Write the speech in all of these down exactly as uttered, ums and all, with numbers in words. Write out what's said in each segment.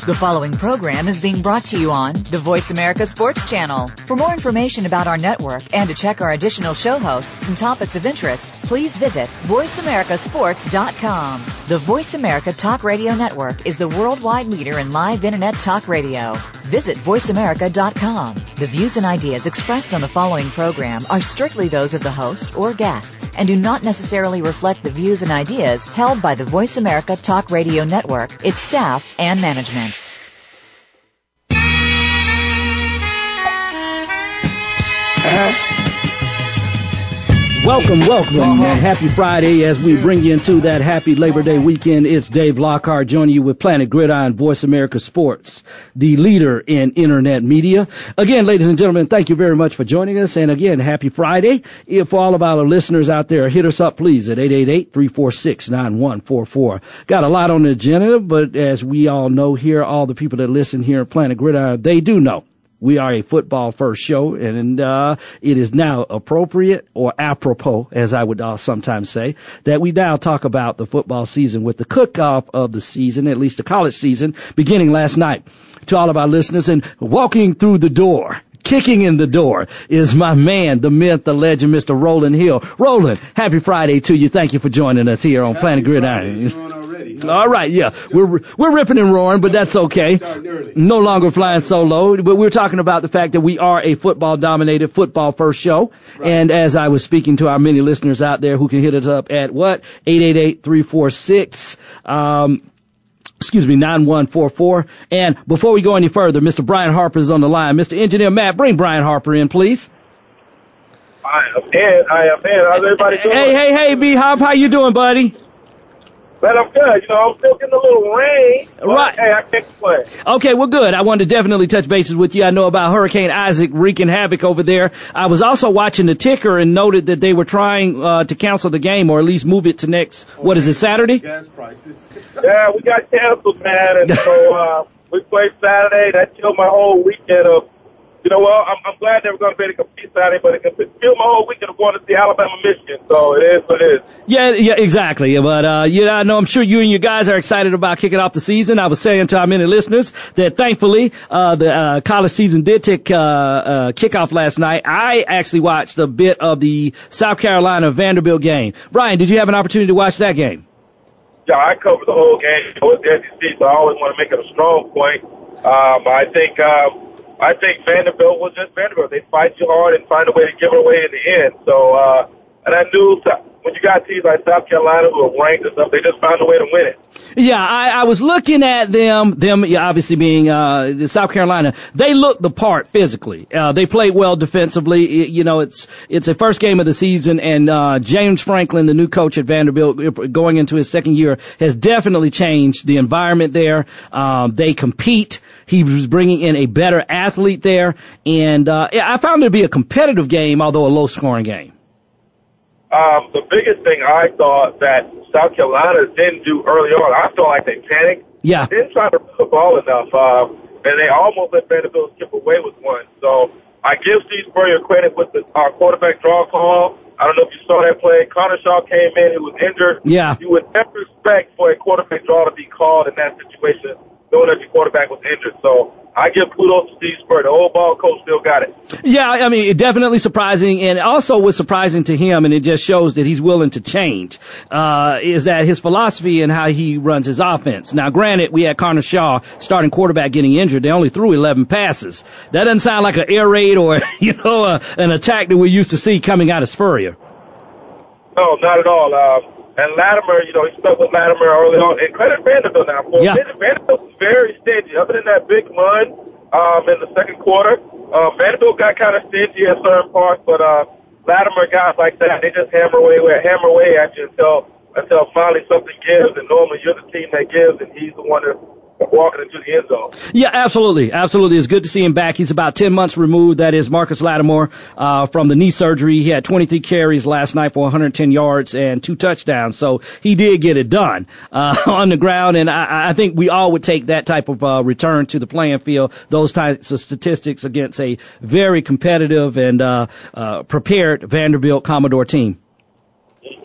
The following program is being brought to you on the Voice America Sports Channel. For more information about our network and to check our additional show hosts and topics of interest, please visit voice america sports dot com. The Voice America Talk Radio Network is the worldwide leader in live Internet talk radio. Visit voice america dot com. The views and ideas expressed on the following program are strictly those of the host or guests and do not necessarily reflect the views and ideas held by the Voice America Talk Radio Network, its staff, and management. Welcome, welcome, uh-huh. and happy Friday as we bring you into that happy Labor Day weekend. It's Dave Lockhart joining you with Planet Gridiron, Voice America Sports, the leader in Internet media. Again, ladies and gentlemen, thank you very much for joining us. And again, happy Friday. If all of our listeners out there, hit us up, please, at eight eight eight, three four six, nine one four four. Got a lot on the agenda, but as we all know here, all the people that listen here at Planet Gridiron, they do know. We are a football first show, and uh, it is now appropriate, or apropos, as I would uh, sometimes say, that we now talk about the football season with the cook-off of the season, at least the college season, beginning last night. To all of our listeners, and walking through the door, kicking in the door, is my man, the myth, the legend, Mister Roland Hill. Roland, happy Friday to you. Thank you for joining us here on happy Planet Gridiron. All right, yeah, we're we're ripping and roaring, but that's okay. No longer flying solo, but we're talking about the fact that we are a football-dominated, football-first show. Right. And as I was speaking to our many listeners out there who can hit us up at what? eight eight eight, three four six, um, excuse me, nine one four four. And before we go any further, Mister Brian Harper is on the line. Mister Engineer Matt, bring Brian Harper in, please. I am in. I am in. How's everybody doing? Hey, hey, hey, B-Hop, how you doing, buddy? But I'm good. You know, I'm still getting a little rain. Right. Hey, I can't complain. Okay, well, good. I wanted to definitely touch bases with you. I know about Hurricane Isaac wreaking havoc over there. I was also watching the ticker and noted that they were trying uh, to cancel the game, or at least move it to next, what is it, Saturday? Gas prices. Yeah, we got canceled, man. And so uh, we played Saturday. That killed my whole weekend of, you know, well, I'm, I'm glad they were going to be able to compete Saturday, but it killed my whole weekend of going to see Alabama, Michigan. So it is what it is. Yeah, yeah, exactly. But, uh, you know, I know I'm sure you and your guys are excited about kicking off the season. I was saying to our many listeners that thankfully, uh, the, uh, college season did take, uh, uh, kickoff last night. I actually watched a bit of the South Carolina Vanderbilt game. Brian, did you have an opportunity to watch that game? Yeah, I covered the whole game. I was the S E C, so I always want to make it a strong point. Um, I think, um, I think Vanderbilt was just Vanderbilt. They fight you hard and find a way to give it away in the end. So, uh, and I knew when you got teams like South Carolina who are ranked and stuff, they just found a way to win it. Yeah, I, I was looking at them, them obviously being uh South Carolina. They look the part physically. Uh, they played well defensively. It, you know, it's it's a first game of the season, and uh James Franklin, the new coach at Vanderbilt, going into his second year, has definitely changed the environment there. Um, they compete. He was bringing in a better athlete there, and uh I found it to be a competitive game, although a low-scoring game. Um, the biggest thing I thought that South Carolina didn't do early on, I felt like they panicked. Yeah. They didn't try to run the ball enough, um, and they almost let Vanderbilt skip away with one. So I give Steve Spurrier credit with the uh, quarterback draw call. I don't know if you saw that play. Connor Shaw came in, he was injured. Yeah. You would never expect for a quarterback draw to be called in that situation, knowing that your quarterback was injured. So I give kudos to Steve Spurrier. The old ball coach still got it. Yeah, I mean, definitely surprising, and also was surprising to him, and it just shows that he's willing to change, uh, is that his philosophy and how he runs his offense. Now, granted, we had Connor Shaw, starting quarterback, getting injured. They only threw eleven passes. That doesn't sound like an air raid or, you know, a, an attack that we used to see coming out of Spurrier. No, not at all. Um, and Latimer, you know, he stuck with Latimer early on. And credit Vanderbilt now. For yeah. Vanderbilt was very stingy. Other than that big run um, in the second quarter, uh, Vanderbilt got kind of stingy at certain parts, but uh, Latimer guys like that, they just hammer away, hammer away at you until until finally something gives. And normally you're the team that gives, and he's the one that walking into the end zone. Yeah, absolutely. Absolutely. It's good to see him back. He's about ten months removed. That is Marcus Lattimore, uh, from the knee surgery. He had twenty-three carries last night for one hundred ten yards and two touchdowns. So he did get it done, uh, on the ground. And I, I think we all would take that type of, uh, return to the playing field, those types of statistics against a very competitive and, uh, uh, prepared Vanderbilt Commodore team.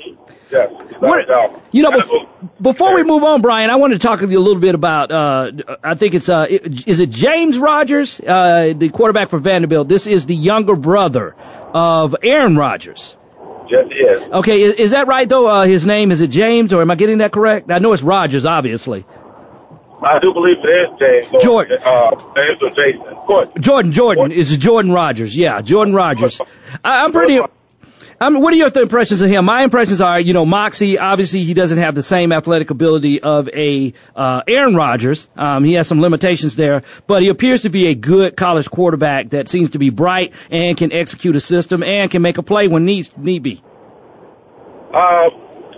Yes. What, you know, before, before we move on, Brian, I want to talk to you a little bit about, uh, I think it's, uh, is it James Rodgers, uh, the quarterback for Vanderbilt? This is the younger brother of Aaron Rodgers. Yes, he is. Okay, is, is that right, though? Uh, his name, is it James, or am I getting that correct? I know it's Rodgers, obviously. I do believe it is James. Or, Jordan. Uh, James or Jason. Jordan. Jordan, Jordan. It's Jordan Rodgers. Yeah, Jordan Rodgers. I, I'm pretty... I mean, what are your th- impressions of him? My impressions are, you know, Moxie, obviously he doesn't have the same athletic ability of a uh Aaron Rodgers. Um, he has some limitations there, but he appears to be a good college quarterback that seems to be bright and can execute a system and can make a play when needs need be. Um,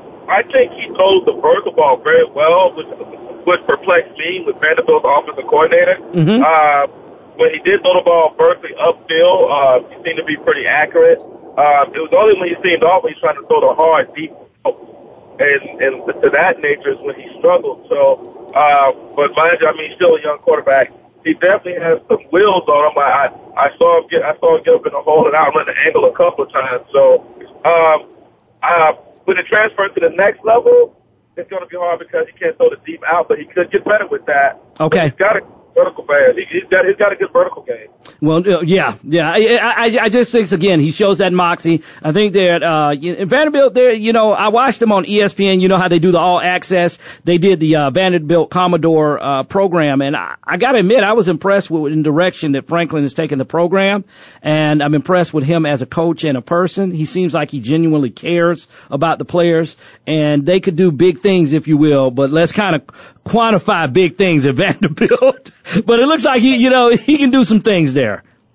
I think he throws the vertical ball very well, which would perplex me with Vanderbilt's offensive coordinator. Mm-hmm. Uh, when he did throw the ball vertically upfield, uh, he seemed to be pretty accurate. Um, it was only when he seemed always trying to throw the hard, deep, and, and to that nature is when he struggled. So, uh, but mind you, I mean, he's still a young quarterback. He definitely has some wheels on him. I, I, I saw him get, I saw him get up in the hole and outrun the angle a couple of times. So, um, uh, when it transfers to the next level, it's going to be hard because he can't throw the deep out, but he could get better with that. Okay. He's got a vertical band. He, he's got, he's got a good vertical game. Well, uh, yeah, yeah. I, I, I just think, again, he shows that moxie. I think that, uh, in Vanderbilt, there, you know, I watched them on E S P N. You know how they do the all access. They did the, uh, Vanderbilt Commodore, uh, program. And I, I gotta admit, I was impressed with the direction that Franklin has taken the program. And I'm impressed with him as a coach and a person. He seems like he genuinely cares about the players. And they could do big things, if you will, but let's kind of quantify big things at Vanderbilt. But it looks like he, you know, he can do some things there.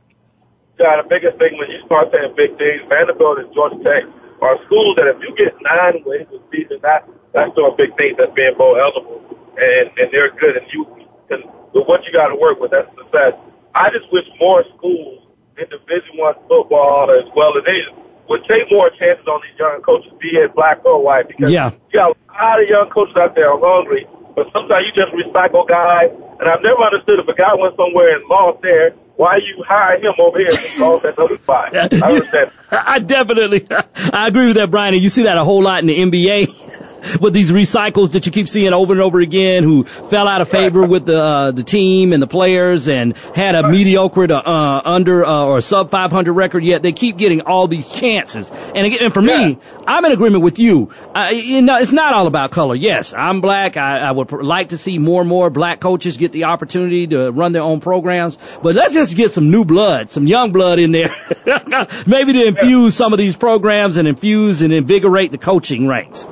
Yeah, the biggest thing when you start saying big things, Vanderbilt and Georgia Tech are schools that if you get nine wins this season, that, that's still a big thing that's being bowl eligible. And, and they're good. And you, and with what you got to work with, that's success. I just wish more schools in Division One football as well as they would take more chances on these young coaches, be it black or white, because yeah. you got a lot of young coaches out there who are hungry, but sometimes you just recycle guys. And I've never understood if a guy went somewhere and lost there, why you hire him over here and lost at another spot? I understand. I definitely, I agree with that, Brian. And you see that a whole lot in the N B A. With these recycles that you keep seeing over and over again, who fell out of favor with the uh, the team and the players and had a mediocre to uh, under uh, or sub five hundred record, yet they keep getting all these chances. And again, and for yeah. me, I'm in agreement with you. Uh, you know, it's not all about color. Yes, I'm black. I, I would like to see more and more black coaches get the opportunity to run their own programs. But let's just get some new blood, some young blood in there, maybe to infuse yeah. some of these programs and infuse and invigorate the coaching ranks.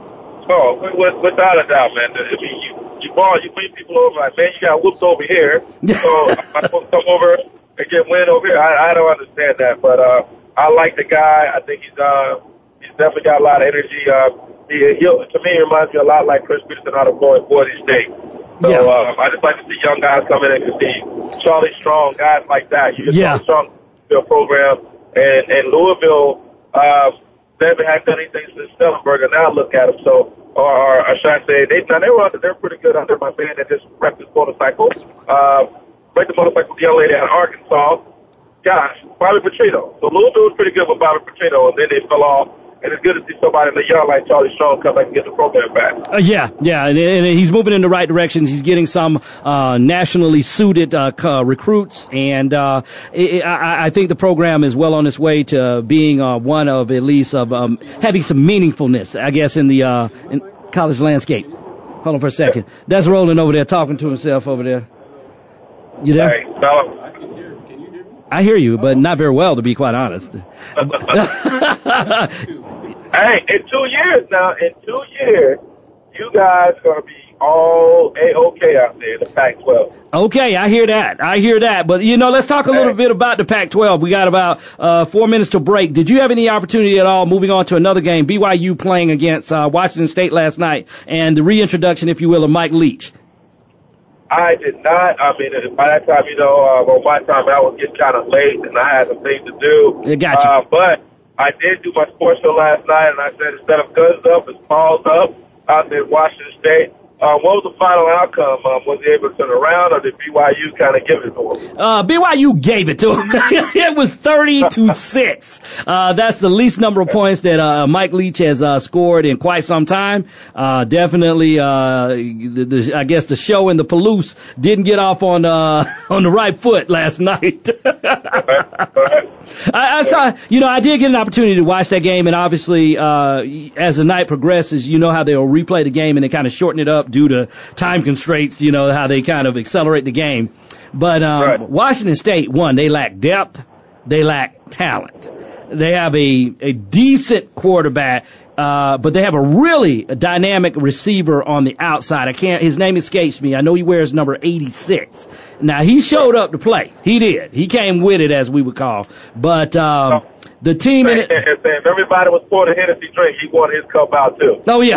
Oh, without a doubt, man. I mean, you, you ball, you bring people over, like, man, you got whooped over here. So I'm supposed to come over and get win over here. I, I don't understand that, but, uh, I like the guy. I think he's, uh, he's definitely got a lot of energy. Uh, he, he'll, to me, he reminds me a lot like Chris Peterson out of Boise State. So, yeah. um, I just like to see young guys come in and to see Charlie Strong, guys like that. You just yeah. Charlie Strong program and, and Louisville, uh, they haven't had done anything since Stellenberger. Now look at them. So, or, or, or should I say, they now they were under, they're pretty good under my man that just wrecked his motorcycle. Uh, wrecked the motorcycle with the young lady out of Arkansas. Gosh, Bobby Petrino. So Louisville was pretty good with Bobby Petrino, and then they fell off. And it's good to see somebody in the young like Charlie Strong come back and get the program back. Uh, yeah, yeah, and, and he's moving in the right directions. He's getting some uh, nationally suited uh, uh, recruits, and uh, it, I, I think the program is well on its way to being uh, one of at least of um, having some meaningfulness, I guess, in the uh, in college landscape. Hold on for a second. Yeah. That's Roland over there talking to himself over there. You there? Hey, fella. I hear you, but not very well, to be quite honest. Hey, in two years now, in two years, you guys are going to be all A-OK out there in the Pac twelve. Okay, I hear that. I hear that. But, you know, let's talk a little hey. bit about the Pac twelve. We got about uh four minutes to break. Did you have any opportunity at all, moving on to another game, B Y U playing against uh Washington State last night, and the reintroduction, if you will, of Mike Leach? I did not. I mean, by that time, you know, uh, well, by the time I was getting kind of late and I had some things to do. I got you. Uh, but I did do my sports show last night, and I said instead of guns up, it's balls up out there in Washington State. Um, what was the final outcome? Um, was he able to turn around, or did B Y U kind of give it to him? Uh, B Y U gave it to him. It was thirty to six. Uh, that's the least number of points that uh, Mike Leach has uh, scored in quite some time. Uh, definitely, uh, the, the, I guess the show in the Palouse didn't get off on uh, on the right foot last night. I, I saw, you know, I did get an opportunity to watch that game, and obviously, uh, as the night progresses, you know how they'll replay the game and they kind of shorten it up due to time constraints, you know, how they kind of accelerate the game. But um, right. Washington State, one, they lack depth, they lack talent. They have a, a decent quarterback, uh, but they have a really dynamic receiver on the outside. I can't, his name escapes me. I know he wears number eighty-six. Now, he showed up to play. He did. He came with it, as we would call. But um, oh. the team in it. If everybody was pouring a Hennessy drink, he wanted his cup out, too. Oh, yeah.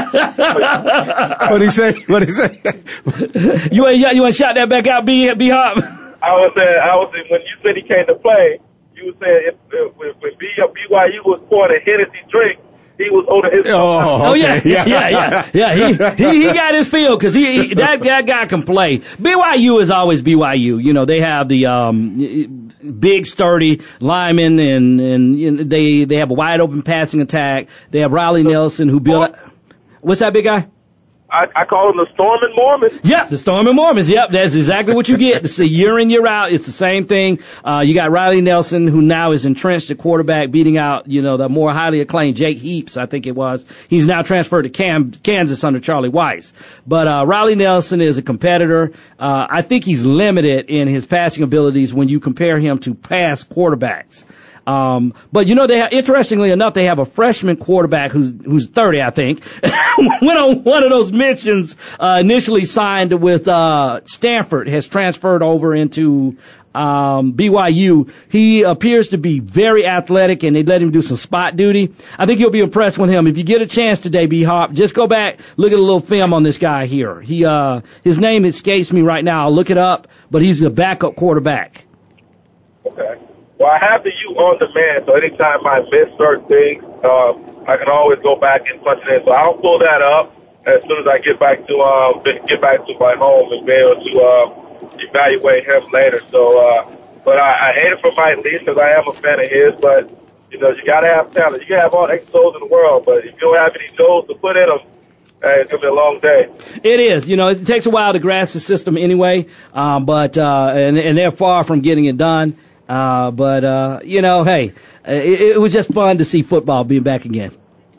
What'd he say? What'd he say? you want you want to shout that back out, B, B Hop? I was saying, I was saying, when you said he came to play, you were saying if, if, when, when B Y U was pouring a Hennessy drink, he was holding his. Oh, oh yeah, yeah, yeah, yeah. yeah. He, he he got his feel because he, he that that guy can play. B Y U is always B Y U. You know, they have the um big sturdy linemen and and you know, they they have a wide open passing attack. They have Riley Nelson who built. What's that big guy? I, I call them the Stormin' Mormons. Yep, the Stormin' Mormons. Yep, that's exactly what you get. It's a year in, year out. It's the same thing. Uh, you got Riley Nelson, who now is entrenched at quarterback, beating out, you know, the more highly acclaimed Jake Heaps, I think it was. He's now transferred to Cam, Kansas under Charlie Weiss. But uh, Riley Nelson is a competitor. Uh, I think he's limited in his passing abilities when you compare him to past quarterbacks. Um, but you know, they have, interestingly enough, they have a freshman quarterback who's, who's thirty, I think, went on one of those mentions, uh, initially signed with, uh, Stanford, has transferred over into, um, B Y U. He appears to be very athletic and they let him do some spot duty. I think you'll be impressed with him. If you get a chance today, B Hop, just go back, look at a little film on this guy here. He, uh, his name escapes me right now. I'll look it up, but he's a backup quarterback. Okay. Well, I have the U on demand, so anytime I miss certain things, um, I can always go back and punch it in. So I'll pull that up as soon as I get back to um, get back to my home and be able to uh, evaluate him later. So, uh, but I, I hate it for Mike Leach because I am a fan of his. But you know, you gotta have talent. You can have all the X-Os in the world, but if you don't have any Joes to put in them, hey, it's gonna be a long day. It is. You know, it takes a while to grasp the system anyway. Um, but uh, and, and they're far from getting it done. Uh, but, uh, you know, hey, it, it was just fun to see football being back again.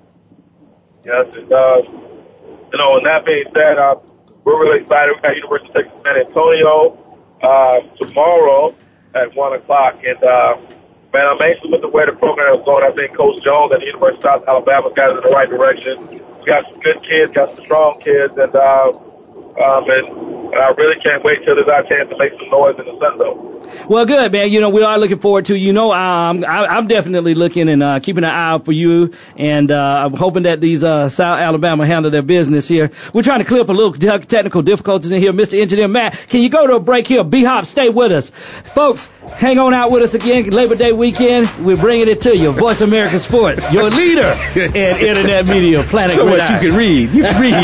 Yes, it does. You know, and that being said, uh, we're really excited. We got University of Texas San Antonio, uh, tomorrow at one o'clock. And, uh, man, I'm anxious with the way the program is going. I think Coach Jones at the University of South Alabama got us in the right direction. We got some good kids, got some strong kids, and, uh, um, and, and I really can't wait till there's our chance to make some noise in the Sun Belt. Well, good, man. You know, we are looking forward to, you know, um, I, I'm definitely looking and uh, keeping an eye out for you. And uh, I'm hoping that these uh, South Alabama handle their business here. We're trying to clear up a little technical difficulties in here. Mister Engineer Matt, can you go to a break here? B-Hop, stay with us. Folks, hang on out with us again. Labor Day weekend, we're bringing it to you. Voice America Sports, your leader in Internet media, Planet So Gridiron. much you can read. You can read.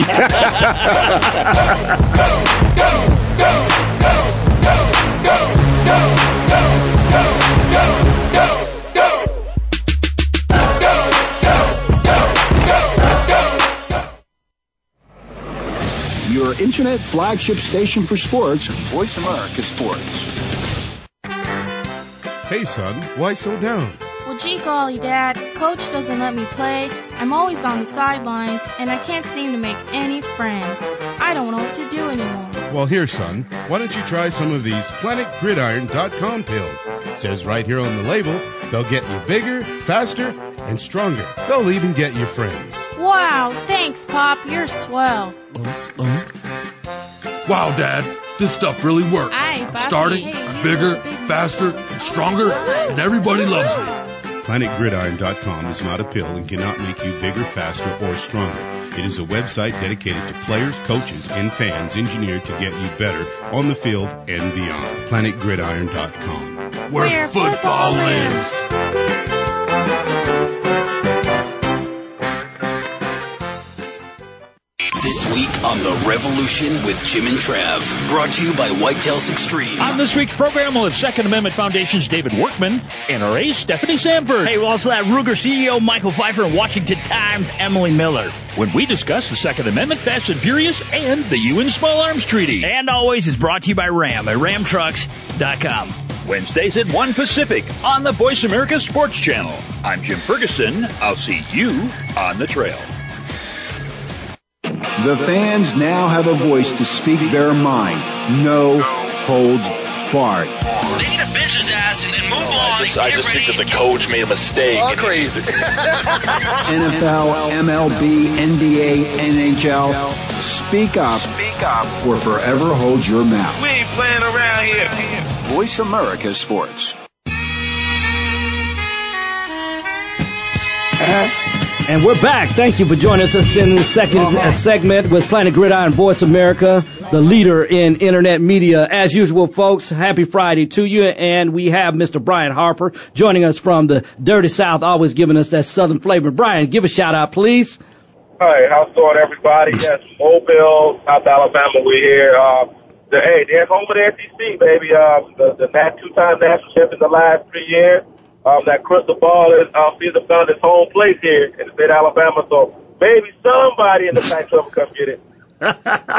Your internet flagship station for sports, Voice America Sports. Hey son, why so down? Well, gee golly, Dad, Coach doesn't let me play. I'm always on the sidelines, and I can't seem to make any friends. I don't know what to do anymore. Well, here, son, why don't you try some of these Planet Gridiron dot com pills? It says right here on the label, they'll get you bigger, faster, and stronger. They'll even get you friends. Wow, thanks, Pop. You're swell. Wow, Dad, this stuff really works. Aye, I'm Papi. starting, Hey, I'm you bigger, little big- faster, and stronger, and everybody loves me. Planet Gridiron dot com is not a pill and cannot make you bigger, faster, or stronger. It is a website dedicated to players, coaches, and fans engineered to get you better on the field and beyond. Planet Gridiron dot com. Where, Where football, football lives. This week on The Revolution with Jim and Trav. Brought to you by Whitetails Extreme. On this week's program, we'll have Second Amendment Foundation's David Workman, N R A's Stephanie Sanford. Hey, we'll also have Ruger C E O Michael Pfeiffer and Washington Times Emily Miller. When we discuss the Second Amendment, Fast and Furious, and the U N Small Arms Treaty. And always is brought to you by Ram at ram trucks dot com. Wednesdays at one Pacific on the Voice America Sports Channel. I'm Jim Ferguson. I'll see you on the trail. The fans now have a voice to speak their mind. No holds barred. They need to bench his ass and, and move on. I just, I just think that the coach made a mistake. Oh, crazy. N F L, M L B, N B A, N H L. Speak up. Speak up. Or forever hold your mouth. We ain't playing around here. Voice America Sports. And we're back. Thank you for joining us in the second uh, segment with Planet Gridiron Voice America, the leader in internet media. As usual, folks, happy Friday to you. And we have Mister Brian Harper joining us from the Dirty South, always giving us that southern flavor. Brian, give a shout out, please. Hi, how's it going, everybody? Yes, Mobile, South Alabama, we're here. Uh, the, hey, they're home of the S E C, baby. Uh, the, the two-time national champ in the last three years. Um, that crystal ball is, um, seems to have found its home place here in the state of Alabama. So maybe somebody in the Pac twelve will come get it. no,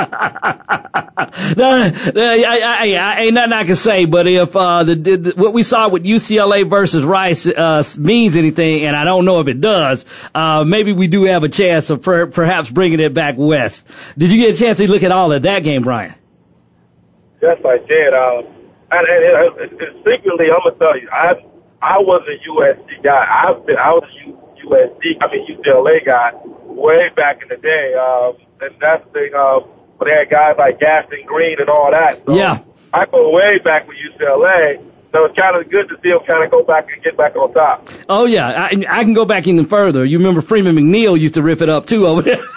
I, I, I ain't nothing I can say, but if uh, the, the what we saw with U C L A versus Rice uh, means anything, and I don't know if it does, uh, maybe we do have a chance of per, perhaps bringing it back west. Did you get a chance to look at all of that game, Brian? Yes, I did. Um, and, and, and, and secretly, I'm gonna tell you, I. I was a U S C guy. I've been, I was a U, USC, I mean U C L A guy way back in the day. Um, and that's the thing, uh, when they had guys like Gaston Green and all that. So yeah. I go way back with U C L A. So it's kind of good to see him kind of go back and get back on top. Oh, yeah. I, I can go back even further. You remember Freeman McNeil used to rip it up, too, over there.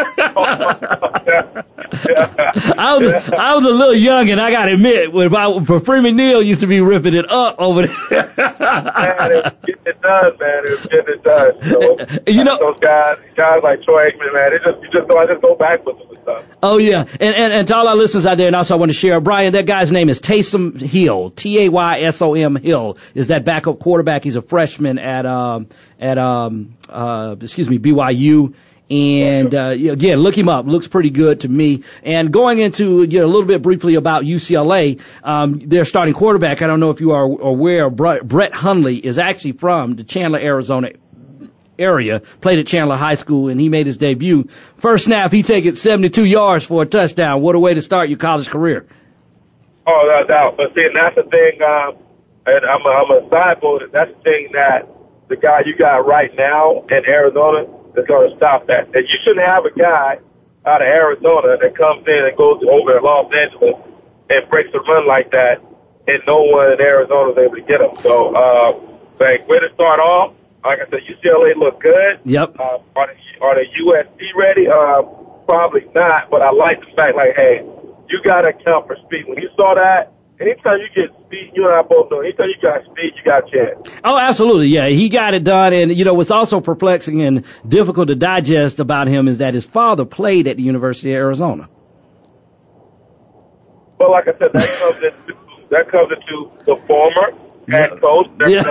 I was I was a little young, and I got to admit, when I, for Freeman McNeil used to be ripping it up over there. Man, it's getting it done, man. It's getting it done. So, you know, those guys, guys like Troy Aikman, man, it just, you just, I just go back with them and stuff. Oh, yeah. And, and, and to all our listeners out there, and also I want to share, Brian, that guy's name is Taysom Hill, T A Y S O M Hill, is that backup quarterback. He's a freshman at, um, at, um, uh, excuse me, B Y U. And, uh, again, look him up. Looks pretty good to me. And going into, you know, a little bit briefly about U C L A, um, their starting quarterback, I don't know if you are aware, Brett Hundley is actually from the Chandler, Arizona area, played at Chandler High School, and he made his debut. First snap, he took it seventy-two yards for a touchdown. What a way to start your college career. Oh, no doubt. But see, and that's the thing, um, and I'm a, I'm a side note, that's the thing that the guy you got right now in Arizona is going to stop that. And you shouldn't have a guy out of Arizona that comes in and goes over to Los Angeles and breaks a run like that, and no one in Arizona is able to get him. So, uh, like, way to start off. Like I said, U C L A look good. Yep. Uh, are the, are the U S C ready? Uh, probably not, but I like the fact, like, hey, you got to account for speed. When you saw that, anytime you get speed, you and I both know, anytime you got speed, you got a chance. Oh, absolutely, yeah. He got it done, and, you know, what's also perplexing and difficult to digest about him is that his father played at the University of Arizona. Well, like I said, that comes into, that comes into the former head coach. Yeah.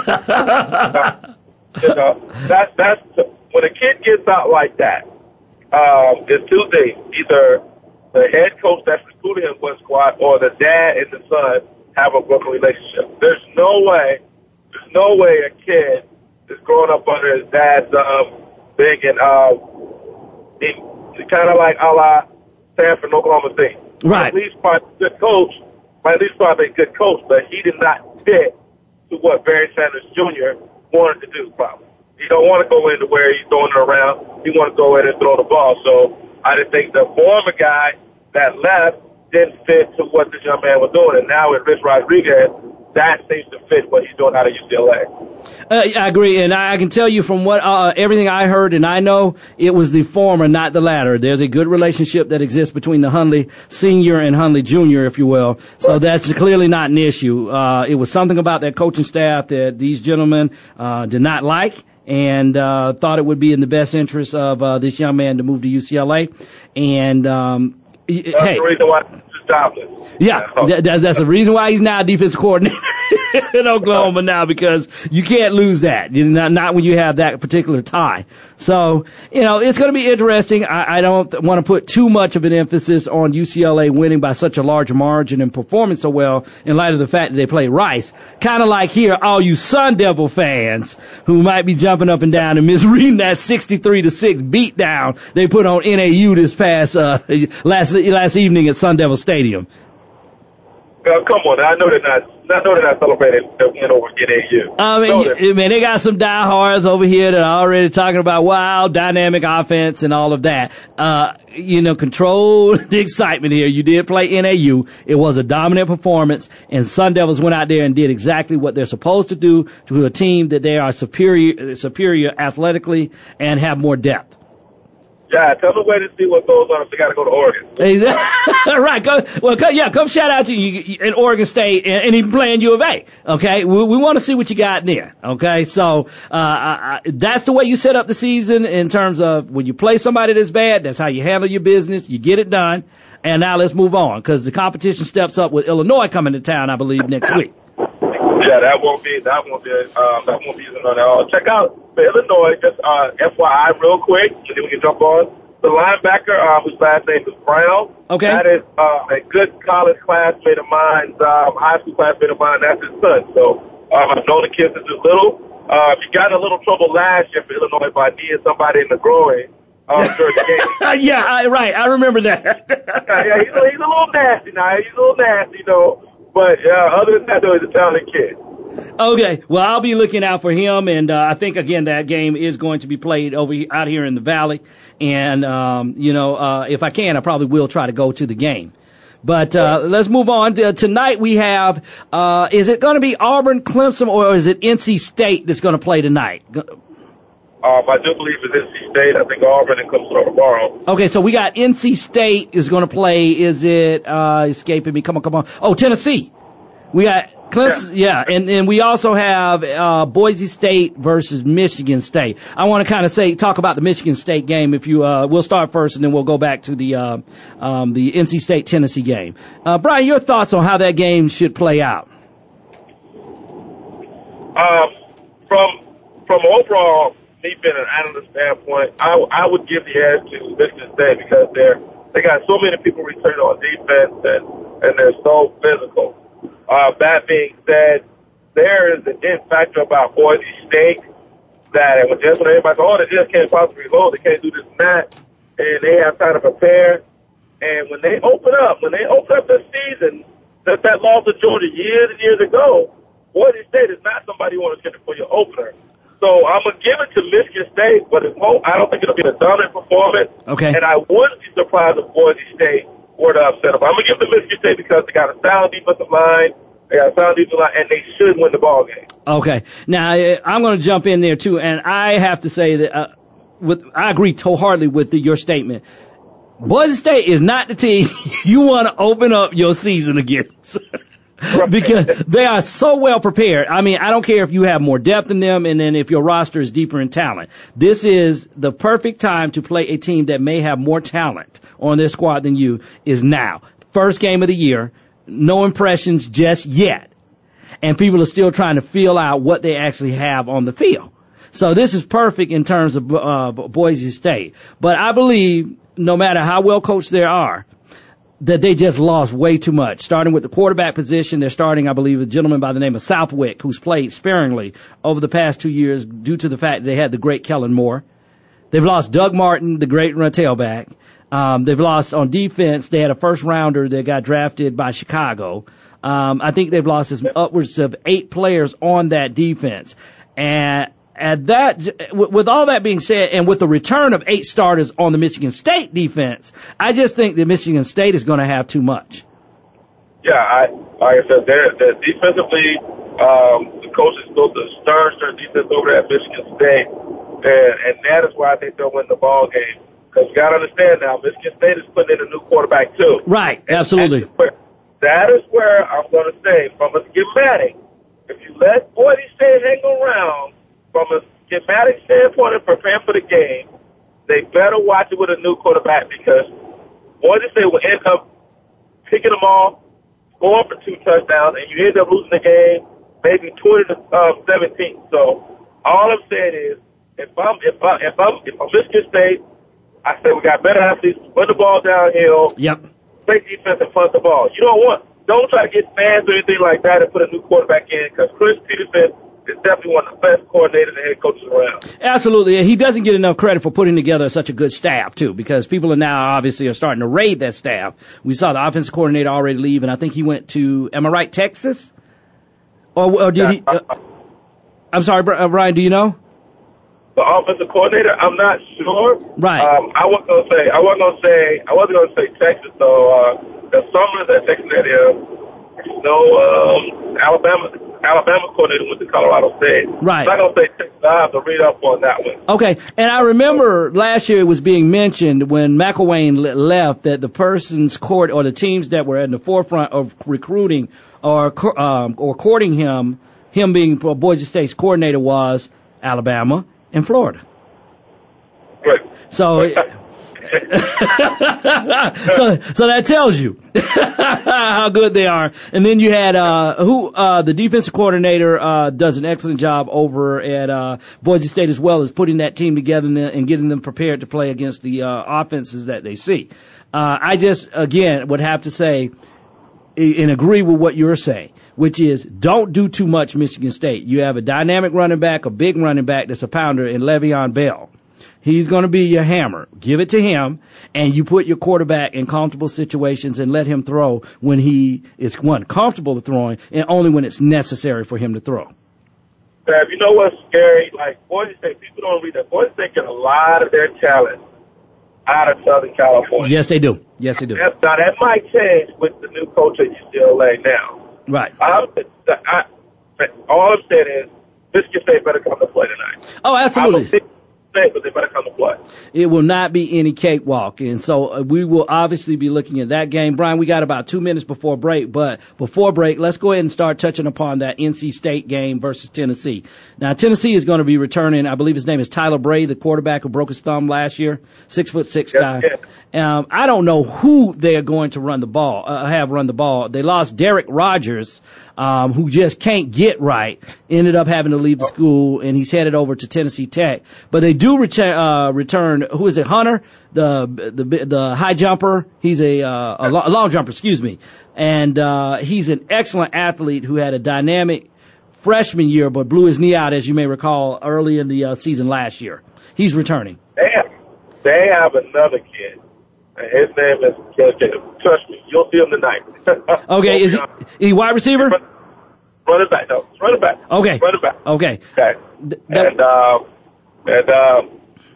You know, you know, that's, that's, when a kid gets out like that, um, it's two things. Either the head coach that's recruiting him one squad, or the dad and the son have a broken relationship. There's no way, there's no way a kid is growing up under his dad's um, big and uh, he, kind of like a la Stanford and Oklahoma State. Right. At least probably a good coach, at least probably a good coach, but he did not fit to what Barry Sanders Junior wanted to do, probably. He don't want to go into where he's throwing it around. He want to go in and throw the ball. So I just think the former guy that left didn't fit to what this young man was doing. And now with Rich Rodriguez, that seems to fit what he's doing out of U C L A. Uh, I agree, and I can tell you from what uh, everything I heard and I know, it was the former, not the latter. There's a good relationship that exists between the Hundley Senior and Hundley Junior, if you will. So that's clearly not an issue. Uh, it was something about that coaching staff that these gentlemen uh, did not like. and uh, thought it would be in the best interest of uh, this young man to move to U C L A. And um, That's hey, the reason why he's jobless. yeah, that, that's the reason why he's now a defensive coordinator in Oklahoma now, because you can't lose that. You know, not, not when you have that particular tie. So, you know, it's going to be interesting. I, I don't want to put too much of an emphasis on U C L A winning by such a large margin and performing so well in light of the fact that they play Rice. Kind of like here, all you Sun Devil fans who might be jumping up and down and misreading that sixty-three to six beatdown they put on N A U this past uh, last last evening at Sun Devil Stadium. Uh, come on, I know they're not. I know they're not celebrating the win over N A U. I mean, you, man, they got some diehards over here that are already talking about wild, dynamic offense and all of that. Uh, you know, control the excitement here. You did play N A U. It was a dominant performance, and Sun Devils went out there and did exactly what they're supposed to do to a team that they are superior, superior athletically and have more depth. Yeah, tell them where to see what goes on if they got to go to Oregon. Right. Go, well, come, yeah, come shout out to you in Oregon State and, and even playing U of A. Okay. We, we want to see what you got there. Okay. So, uh, I, I, that's the way you set up the season in terms of when you play somebody that's bad, that's how you handle your business. You get it done. And now let's move on because the competition steps up with Illinois coming to town, I believe, next week. Yeah, that won't be, that won't be, um, that won't be easy at all. Check out for Illinois, just, uh, F Y I real quick, and then we can jump on. The linebacker, um, whose last name is Brown. Okay. That is, uh, a good college classmate of mine, um, high school classmate of mine. That's his son. So, um, I've known the kid since he was little. Uh, he got in a little trouble last year for Illinois by kneeing somebody in the groin, um, during the game. yeah, I, right. I remember that. yeah, yeah, he's a, he's a little nasty now. He's a little nasty, you know. But, uh, other than that, though, he's a talented kid. Okay, well, I'll be looking out for him, and uh, I think, again, that game is going to be played over out here in the Valley. And, um, you know, uh, if I can, I probably will try to go to the game. But uh, let's move on. Uh, tonight we have, uh, is it going to be Auburn, Clemson, or is it N C State that's going to play tonight? Um, I do believe it's N C State. I think Auburn and Clemson are tomorrow. Okay, so we got N C State is going to play. Is it uh, escaping me? Come on, come on. Oh, Tennessee. We got Clemson, yeah, yeah. and and we also have uh, Boise State versus Michigan State. I want to kind of say talk about the Michigan State game. If you, uh, we'll start first, and then we'll go back to the uh, um, the N C State Tennessee game. Uh, Brian, your thoughts on how that game should play out? Um, from from overall, me being an analyst standpoint, I I would give the edge to Michigan State because they're they got so many people returning on defense and and they're so physical. Uh, that being said, there is an in factor about Boise State that, and when just when everybody says, oh, they just can't possibly load, they can't do this and that, and they have time to prepare. And when they open up, when they open up this season, that that loss to Georgia years and years ago, Boise State is not somebody you want to get for your opener. So I'm going to give it to Michigan State, but it won't, I don't think it'll be a dominant performance. Okay. And I wouldn't be surprised if Boise State were to upset them. I'm going to give it to Michigan State because they got a sound defensive line, they got a sound defensive line, and they should win the ball game. Okay. Now, I'm going to jump in there, too, and I have to say that uh, with, I agree wholeheartedly with the, your statement. Boise State is not the team you want to open up your season against. Because they are so well prepared. I mean, I don't care if you have more depth in them and then if your roster is deeper in talent. This is the perfect time to play a team that may have more talent on their squad than you is now. First game of the year, no impressions just yet. And people are still trying to feel out what they actually have on the field. So this is perfect in terms of uh, Boise State. But I believe no matter how well coached they are, that they just lost way too much. Starting with the quarterback position, they're starting, I believe, a gentleman by the name of Southwick, who's played sparingly over the past two years due to the fact that they had the great Kellen Moore. They've lost Doug Martin, the great run tailback. Um, they've lost on defense. They had a first rounder that got drafted by Chicago. Um, I think they've lost as upwards of eight players on that defense. And at that, with all that being said, and with the return of eight starters on the Michigan State defense, I just think that Michigan State is going to have too much. Yeah, I, like I said, they're, they're defensively, um, the coaches built a stern, stern defense over there at Michigan State, and, and that is why I think they'll win the ball game. Because you got to understand now, Michigan State is putting in a new quarterback too. Right, absolutely. That is where I'm going to say, from a schematic, if you let Boise State hang around, from a schematic standpoint and preparing for the game, they better watch it with a new quarterback because Boise State will end up picking them off, scoring for two touchdowns, and you end up losing the game maybe twenty to seventeen. So all I'm saying is, if I'm if I if I'm if I'm Michigan State, I say we got better athletes, run the ball downhill. Yep. Play defense and punt the ball. You don't want don't try to get fans or anything like that and put a new quarterback in because Chris Peterson is definitely one of the best coordinators and head coaches around. Absolutely. And he doesn't get enough credit for putting together such a good staff, too, because people are now obviously are starting to raid that staff. We saw the offensive coordinator already leave, and I think he went to, am I right, Texas? Or, or did he? Uh, I'm sorry, Brian, do you know? The offensive coordinator, I'm not sure. Right. Um, I wasn't gonna say. I wasn't gonna say. I wasn't gonna say Texas. So uh, the Summers at Texas A and M. No, um, Alabama. Alabama coordinator went to Colorado State. Right. I'm not gonna say Texas. I have to read up on that one. Okay. And I remember last year it was being mentioned when McElwain left that the person's court or the teams that were in the forefront of recruiting or um, or courting him, him being Boise State's coordinator, was Alabama and Florida. Right. So, so, so that tells you how good they are. And then you had, uh, who, uh, the defensive coordinator, uh, does an excellent job over at, uh, Boise State as well as putting that team together and getting them prepared to play against the, uh, offenses that they see. Uh, I just, again, would have to say and agree with what you're saying, which is don't do too much Michigan State. You have a dynamic running back, a big running back that's a pounder in Le'Veon Bell. He's going to be your hammer. Give it to him, and you put your quarterback in comfortable situations and let him throw when he is, one, comfortable throwing, and only when it's necessary for him to throw. Fab, you know what's scary? Like, Boise State, people don't read that. Boise State get a lot of their talent out of Southern California. Yes, they do. Yes, they do. Now, that might change with the new coach at U C L A now. Right. I, I, all I'm saying is Michigan State better come to play tonight. Oh, absolutely. But they better come to play. It will not be any cakewalk, and so uh, we will obviously be looking at that game. Brian, we got about two minutes before break, but before break, let's go ahead and start touching upon that N C State game versus Tennessee. Now, Tennessee is going to be returning, I believe his name is Tyler Bray, the quarterback who broke his thumb last year, six foot six yes, guy. Yes. Um, I don't know who they are going to run the ball, uh, have run the ball. They lost Derek Rogers, um, who just can't get right, ended up having to leave the school, and he's headed over to Tennessee Tech. But they do return, uh, return, who is it, Hunter, the the the high jumper. He's a, uh, a, lo- a long jumper, excuse me. And uh, he's an excellent athlete who had a dynamic freshman year, but blew his knee out, as you may recall, early in the uh, season last year. He's returning. They have, they have another kid. His name is Jacob. Trust me, you'll see him tonight. Okay, is he, is he wide receiver? Run, run it back, no. Run it back. Okay. Run it back. Okay. Okay. And, um, and, um,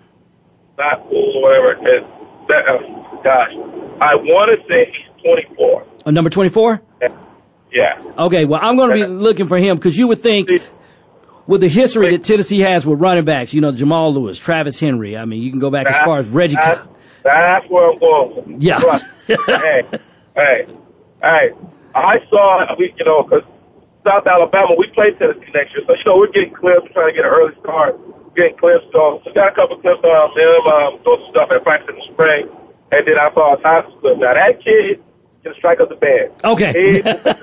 not or whatever. And that, uh, gosh, I want to say he's twenty-four. Uh, number twenty-four? Yeah. Okay, well, I'm going to be looking for him because you would think with the history that Tennessee has with running backs, you know, Jamal Lewis, Travis Henry. I mean, you can go back that's, as far as Reggie. That's, that's where I'm going. Yeah. Right. hey, hey, hey. I saw, we, you know, because South Alabama, we played Tennessee next year. So, you know, we're getting clips. We're trying to get an early start. We're getting clips. So, we got a couple clips on them, um, doing some stuff at practice in the spring. And then I saw a Tyson clip. Now, that kid can strike up the band. Okay. He's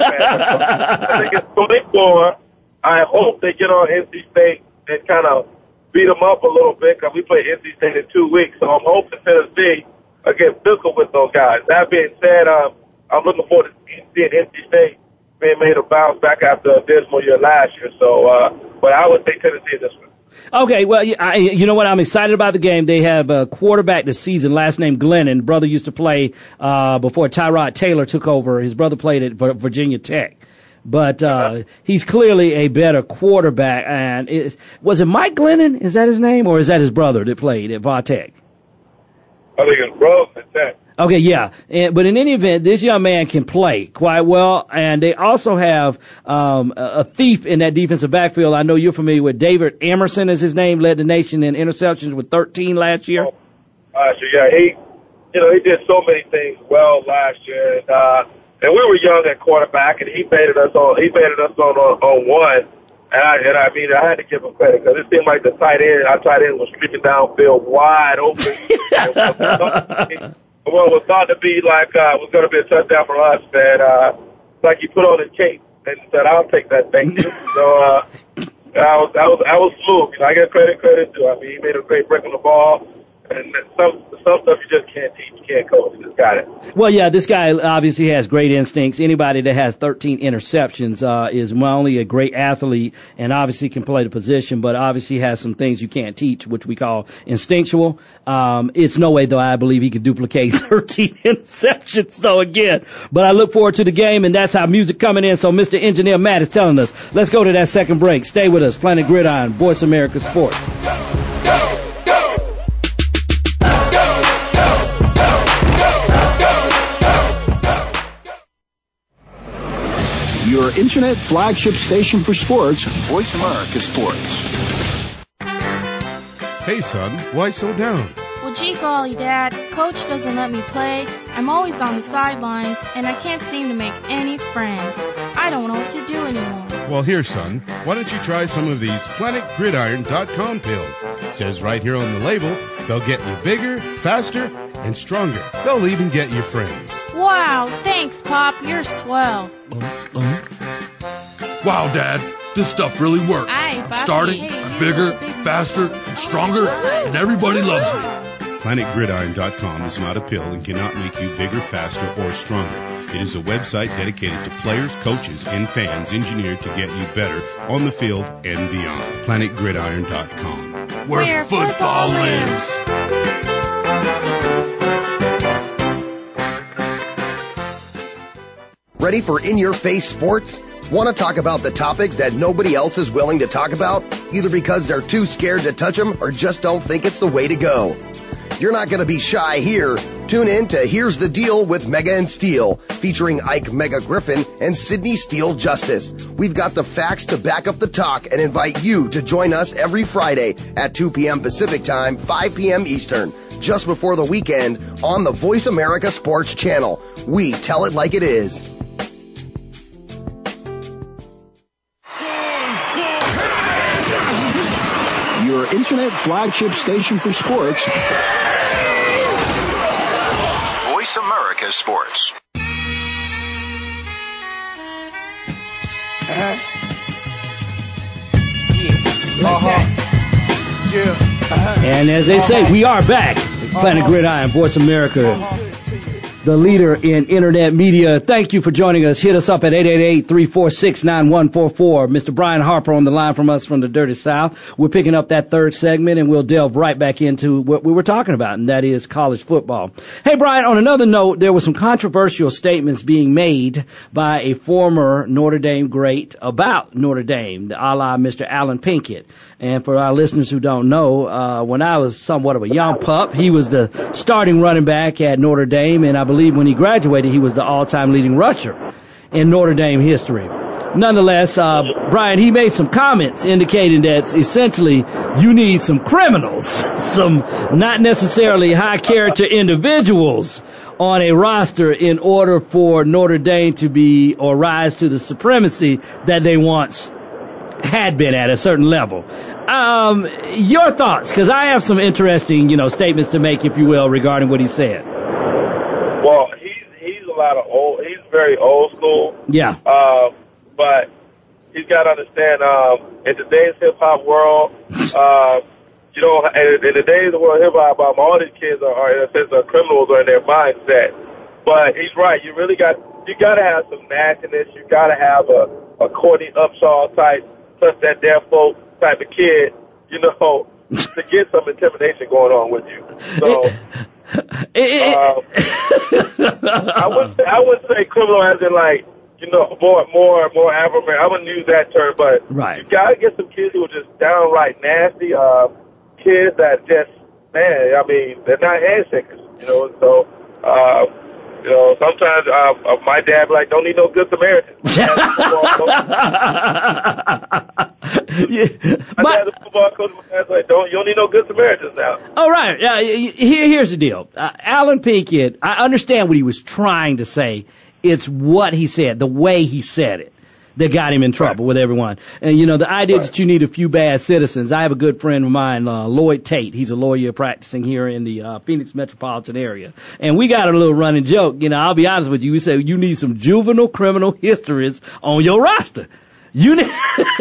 I think it's twenty-four. I hope they get on N C State and kind of beat them up a little bit because we play N C State in two weeks. So I'm hoping Tennessee will get physical with those guys. That being said, um, I'm looking forward to seeing N C State being made a bounce back after a dismal year last year. So, uh, but I would say Tennessee this one. Okay, well, I, you know what? I'm excited about the game. They have a quarterback this season, last name Glennon. Brother used to play uh before Tyrod Taylor took over. His brother played at Virginia Tech. But uh, uh-huh. he's clearly a better quarterback. And it, was it Mike Glennon? Is that his name? Or is that his brother that played at Vartech? I think his brother at Tech. Okay, yeah. And, but in any event, this young man can play quite well. And they also have um, a, a thief in that defensive backfield. I know you're familiar with David Emerson is his name, led the nation in interceptions with thirteen last year. Oh, last year, yeah. He, you know, he did so many things well last year. And, uh, and we were young at quarterback, and he baited us on, he baited us on, on, on one. And I, and I mean, I had to give him credit because it seemed like the tight end, our tight end was streaking downfield wide open. What was thought to be like, uh, was going to be a touchdown for us, man. Uh, like he put on his cape and said, I'll take that, thank you. So, uh, I was, I was, I was smooth. You know, I get credit, credit too. I mean, he made a great break on the ball. And some some stuff you just can't teach, you can't coach. You just got it. Well, yeah, this guy obviously has great instincts. Anybody that has thirteen interceptions uh, is not only a great athlete and obviously can play the position, but obviously has some things you can't teach, which we call instinctual. Um, it's no way, though, I believe he could duplicate thirteen interceptions, though, again. But I look forward to the game, and that's how music coming in. So Mister Engineer Matt is telling us, let's go to that second break. Stay with us. Planet Gridiron, Voice America Sports. Your internet flagship station for sports, Voice America Sports. Hey, son, why so down? Well, gee golly, Dad, Coach doesn't let me play. I'm always on the sidelines, and I can't seem to make any friends. I don't know what to do anymore. Well, here, son, why don't you try some of these planet gridiron dot com pills? It says right here on the label, they'll get you bigger, faster, and stronger. They'll even get you friends. Wow, thanks, Pop. You're swell. Wow, Dad, this stuff really works. Aye, Papi. Starting, Hey, I'm you bigger, big faster, and stronger, and everybody loves me. planet gridiron dot com is not a pill and cannot make you bigger, faster, or stronger. It is a website dedicated to players, coaches, and fans engineered to get you better on the field and beyond. planet gridiron dot com. Where, Where football, football lives. Ready for in-your-face sports? Want to talk about the topics that nobody else is willing to talk about, either because they're too scared to touch them or just don't think it's the way to go? You're not going to be shy here. Tune in to Here's the Deal with Mega and Steel, featuring Ike Mega Griffin and Sydney Steele Justice. We've got the facts to back up the talk and invite you to join us every Friday at two p.m. Pacific Time, five p.m. Eastern, just before the weekend on the Voice America Sports Channel. We tell it like it is. Your internet flagship station for sports, Voice America Sports. Uh-huh. Yeah. Uh-huh. Yeah. Uh-huh. And as they say, we are back. Planet uh-huh. Gridiron, Voice America. Uh-huh. The leader in internet media. Thank you for joining us. Hit us up at eight eight eight, three four six, nine one four four. Mister Brian Harper on the line from us from the Dirty South. We're picking up that third segment, and we'll delve right back into what we were talking about, and that is college football. Hey, Brian, on another note, there were some controversial statements being made by a former Notre Dame great about Notre Dame, a la Mister Alan Pinkett. And for our listeners who don't know, uh, when I was somewhat of a young pup, he was the starting running back at Notre Dame, and I believe when he graduated, he was the all-time leading rusher in Notre Dame history. Nonetheless, uh, Brian, he made some comments indicating that essentially you need some criminals, some not necessarily high-character individuals on a roster in order for Notre Dame to be or rise to the supremacy that they once had been at a certain level. Um, your thoughts, because I have some interesting, you know, statements to make, if you will, regarding what he said. Well, he's he's a lot of old. He's very old school. Yeah. Uh, but he's got to understand. Um, in today's hip hop world, uh, you know, in, in today's world hip hop, um, all these kids are, are, in a sense, are criminals or in their mindset. But he's right. You really got you got to have some nastiness. You got to have a a Courtney Upshaw type. Plus that damn folk type of kid, you know, to get some intimidation going on with you. So, um, I would I would say criminal as in like, you know, more more more African. I wouldn't use that term, but right. You gotta get some kids who are just downright nasty. Uh, kids that just man, I mean, they're not handshakers, you know. So. Uh, You know, sometimes uh, uh, my dad be like, don't need no good Samaritan. yeah. My dad's a football coach. My dad's like, don't, you don't need no good Samaritans now. All right. Uh, here, here's the deal. Uh, Alan Pinkett, I understand what he was trying to say. It's what he said, the way he said it. that got him in trouble with everyone. And, you know, the idea right. that you need a few bad citizens. I have a good friend of mine, uh, Lloyd Tate. He's a lawyer practicing here in the uh, Phoenix metropolitan area. And we got a little running joke. You know, I'll be honest with you. We say you need some juvenile criminal histories on your roster. You need...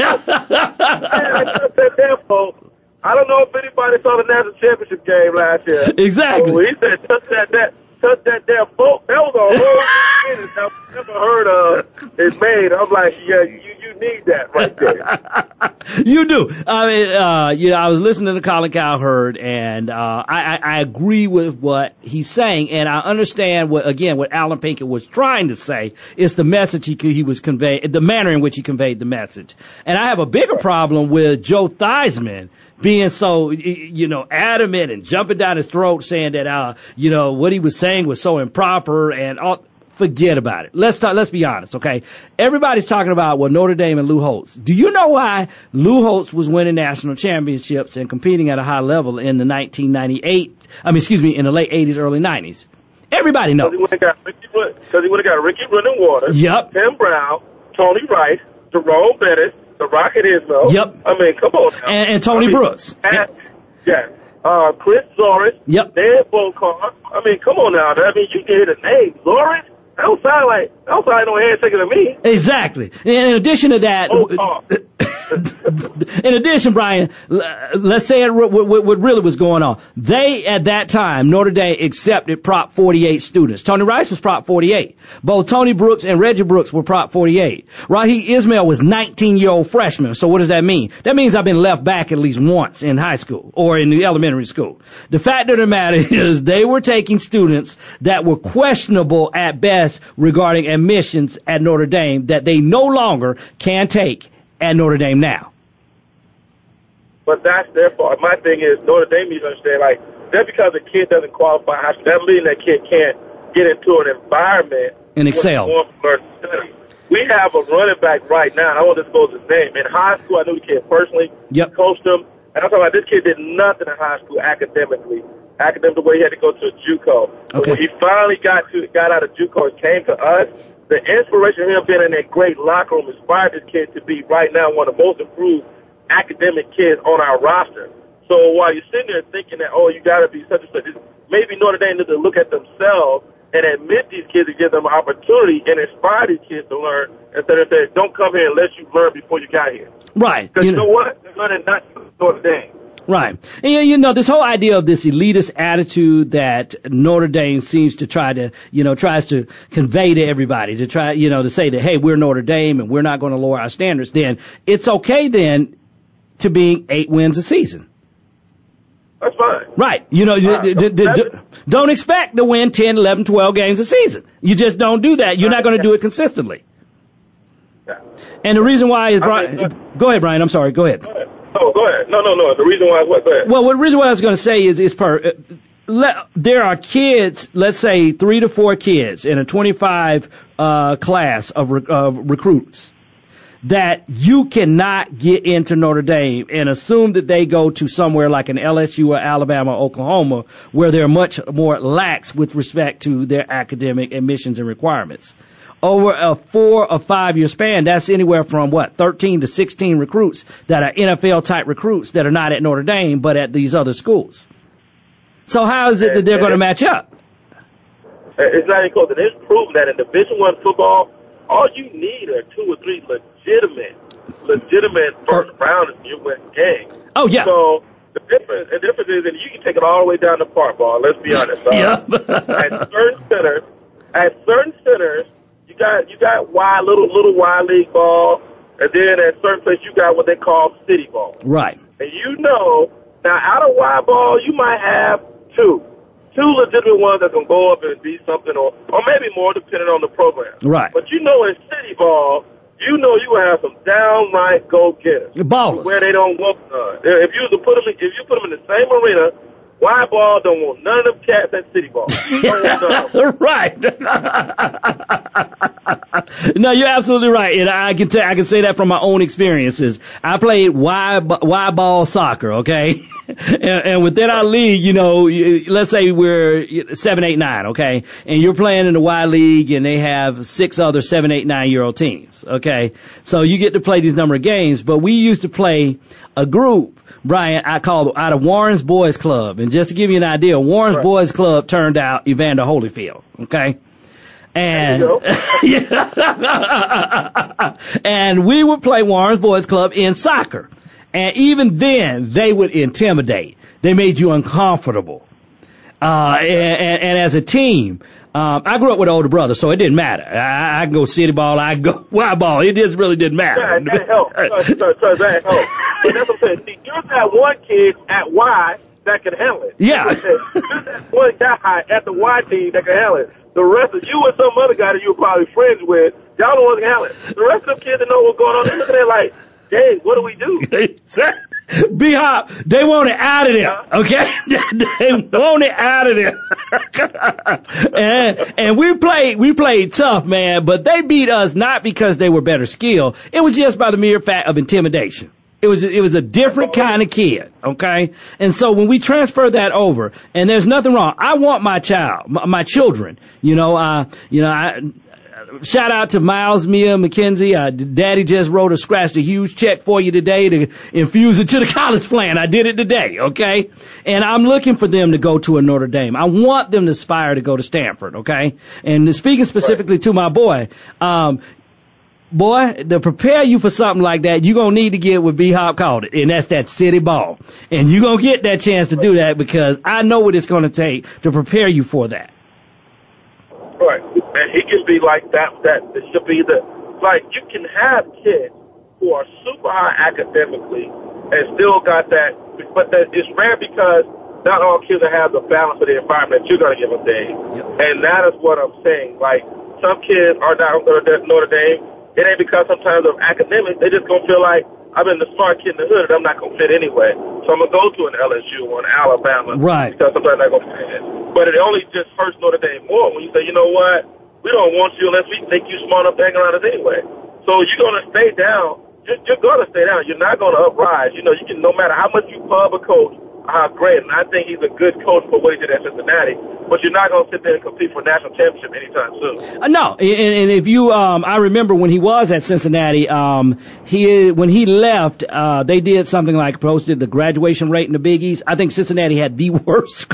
I don't know if anybody saw the national championship game last year. Exactly. So he said, touch that, that, touch that damn boat. That was a whole finish I've never heard of. It's made. I'm like, yeah, you, you need that right there. You do. I mean, uh, you know, I was listening to Colin Cowherd, and uh, I, I, I agree with what he's saying, and I understand what, again, what Alan Pinkett was trying to say. It's the message he he was conveying, the manner in which he conveyed the message. And I have a bigger problem with Joe Theismann being so, you know, adamant and jumping down his throat, saying that, uh, you know, what he was saying was so improper and all. Forget about it. Let's talk, let's be honest, okay? Everybody's talking about, well, Notre Dame and Lou Holtz. Do you know why Lou Holtz was winning national championships and competing at a high level in the nineteen ninety-eight, I mean, excuse me, in the late eighties, early nineties? Everybody knows. Because he would have got Ricky Running Water, yep. Tim Brown, Tony Rice, Jerome Bettis, the Rocket Ismail. Yep. I mean, come on now. And, and Tony I mean, Brooks. And, yeah. Uh, Chris Zoris. Yep. Dan Bokar. I mean, come on now. I mean, you can hear the name. Zoris? That don't sound like, that don't sound like no handshake to me. Exactly. In addition to that, oh, oh. in addition, Brian, let's say it, what, what really was going on. They, at that time, Notre Dame accepted Prop forty-eight students. Tony Rice was Prop forty-eight. Both Tony Brooks and Reggie Brooks were Prop forty-eight. Rahi Ismail was nineteen-year-old freshman. So what does that mean? That means I've been left back at least once in high school or in the elementary school. The fact of the matter is they were taking students that were questionable at best regarding admissions at Notre Dame that they no longer can take at Notre Dame now. But that's their fault. My thing is Notre Dame needs to understand, like, just because a kid doesn't qualify high school, that doesn't mean that kid can't get into an environment and excel. We have a running back right now, and I won't disclose his name. In high school, I knew the kid personally, yep. coached him, and I'm talking about this kid did nothing in high school academically. Academic the way he had to go to a JUCO. Okay. But when he finally got to got out of JUCO and came to us, the inspiration of him being in that great locker room inspired this kid to be right now one of the most improved academic kids on our roster. So while you're sitting there thinking that, oh, you got to be such and such, maybe Notre Dame needs to look at themselves and admit these kids and give them an opportunity and inspire these kids to learn instead of saying, don't come here unless you learn before you got here. Right. Because you know, you know what? They're learning not Notre Dame. Right. And, you know, this whole idea of this elitist attitude that Notre Dame seems to try to, you know, tries to convey to everybody, to try, you know, to say that, hey, we're Notre Dame and we're not going to lower our standards, then it's okay then to be eight wins a season. That's fine. Right. You know, uh, d- d- d- d- don't expect to win ten, eleven, twelve games a season. You just don't do that. You're not going to do it consistently. Yeah. And the reason why is, Brian, I mean, go ahead, Brian. I'm sorry. Go ahead. Go ahead. Oh, go ahead. No, no, no. The reason why is what? Go ahead. Well, the reason why I was going to say is, is per, uh, le, there are kids, let's say three to four kids in a twenty-five uh, class of, re, of recruits that you cannot get into Notre Dame and assume that they go to somewhere like an L S U or Alabama or Oklahoma where they're much more lax with respect to their academic admissions and requirements. Over a four or five year span, that's anywhere from what, thirteen to sixteen recruits that are N F L type recruits that are not at Notre Dame but at these other schools. So how is it that they're going to match up? It's not even close. And it's proven that in Division One football, all you need are two or three legitimate, legitimate first rounders and you win games. Oh yeah. So the difference, the difference is that you can take it all the way down to park ball. Let's be honest. Uh, yep. at certain centers, at certain centers. You got you got wide little little wide league ball, and then at certain place you got what they call city ball. Right. And you know now out of wide ball you might have two, two legitimate ones that can go up and be something, or or maybe more depending on the program. Right. But you know in city ball, you know you have some downright go getters, ballers, where they don't want none. If you was to put them, if you put them in the same arena. Wide ball don't want none of them cats at city ball. Right. No, you're absolutely right, and I can t- I can say that from my own experiences. I played wide wide ball soccer, okay, and, and within our league, you know, let's say we're seven, eight, nine, okay, and you're playing in the Y League, and they have six other seven, eight, nine year old teams, okay. So you get to play these number of games, but we used to play a group, Brian, I called out of Warren's Boys Club, and just to give you an idea, Warren's right. Boys Club turned out Evander Holyfield, okay. And and we would play Warren's Boys Club in soccer. And even then, they would intimidate. They made you uncomfortable. Uh, and, and, and as a team, um, I grew up with an older brother, so it didn't matter. I, I can go city ball, I can go Y ball. It just really didn't matter. That, that helps. Sorry, sorry, sorry, that helps. But that's what I'm saying. See, you're that one kid at Y that can handle it. Yeah. You're that one guy at the Y team that can handle it. The rest of you and some other guy that you were probably friends with, y'all don't want to handle it. The rest of them kids that know what's going on, they're looking at it like, dang, what do we do? B-Hop, they want it out of there, okay? They want it out of there. and, and we played, we played tough, man, but they beat us not because they were better skilled. It was just by the mere fact of intimidation. It was, it was a different kind of kid, okay? And so when we transfer that over, and there's nothing wrong, I want my child, my, my children, you know, uh, you know, I, shout out to Miles, Mia, McKenzie. Uh, Daddy just wrote a, scratched a huge check for you today to infuse it to the college plan. I did it today, okay? And I'm looking for them to go to a Notre Dame. I want them to aspire to go to Stanford, okay? And speaking specifically to my boy, um, boy, to prepare you for something like that, you're going to need to get what B-Hop called it, and that's that city ball. And you're going to get that chance to do that because I know what it's going to take to prepare you for that. Right. And he can be like that, that it should be the, like, you can have kids who are super high academically and still got that, but that it's rare because not all kids have the balance of the environment that you're going to give them, Dave. Yep. And that is what I'm saying. Like, some kids are not going to Notre Dame. It ain't because sometimes of academics. They just going to feel like, I've been the smart kid in the hood and I'm not going to fit anyway. So I'm going to go to an L S U or an Alabama. Right. Because sometimes I'm not going to fit in. But it only just hurts Notre Dame more when you say, you know what, we don't want you unless we think you smart enough to hang around us anyway. So you're going to stay down. You're, you're going to stay down. You're not going to uprise. You know, you can, no matter how much you pub a coach, how great, and I think he's a good coach for what he did at Cincinnati, but you're not going to sit there and compete for a national championship anytime soon. Uh, no, and, and if you, um, I remember when he was at Cincinnati, um, he, when he left, uh, they did something like posted the graduation rate in the Big East. I think Cincinnati had the worst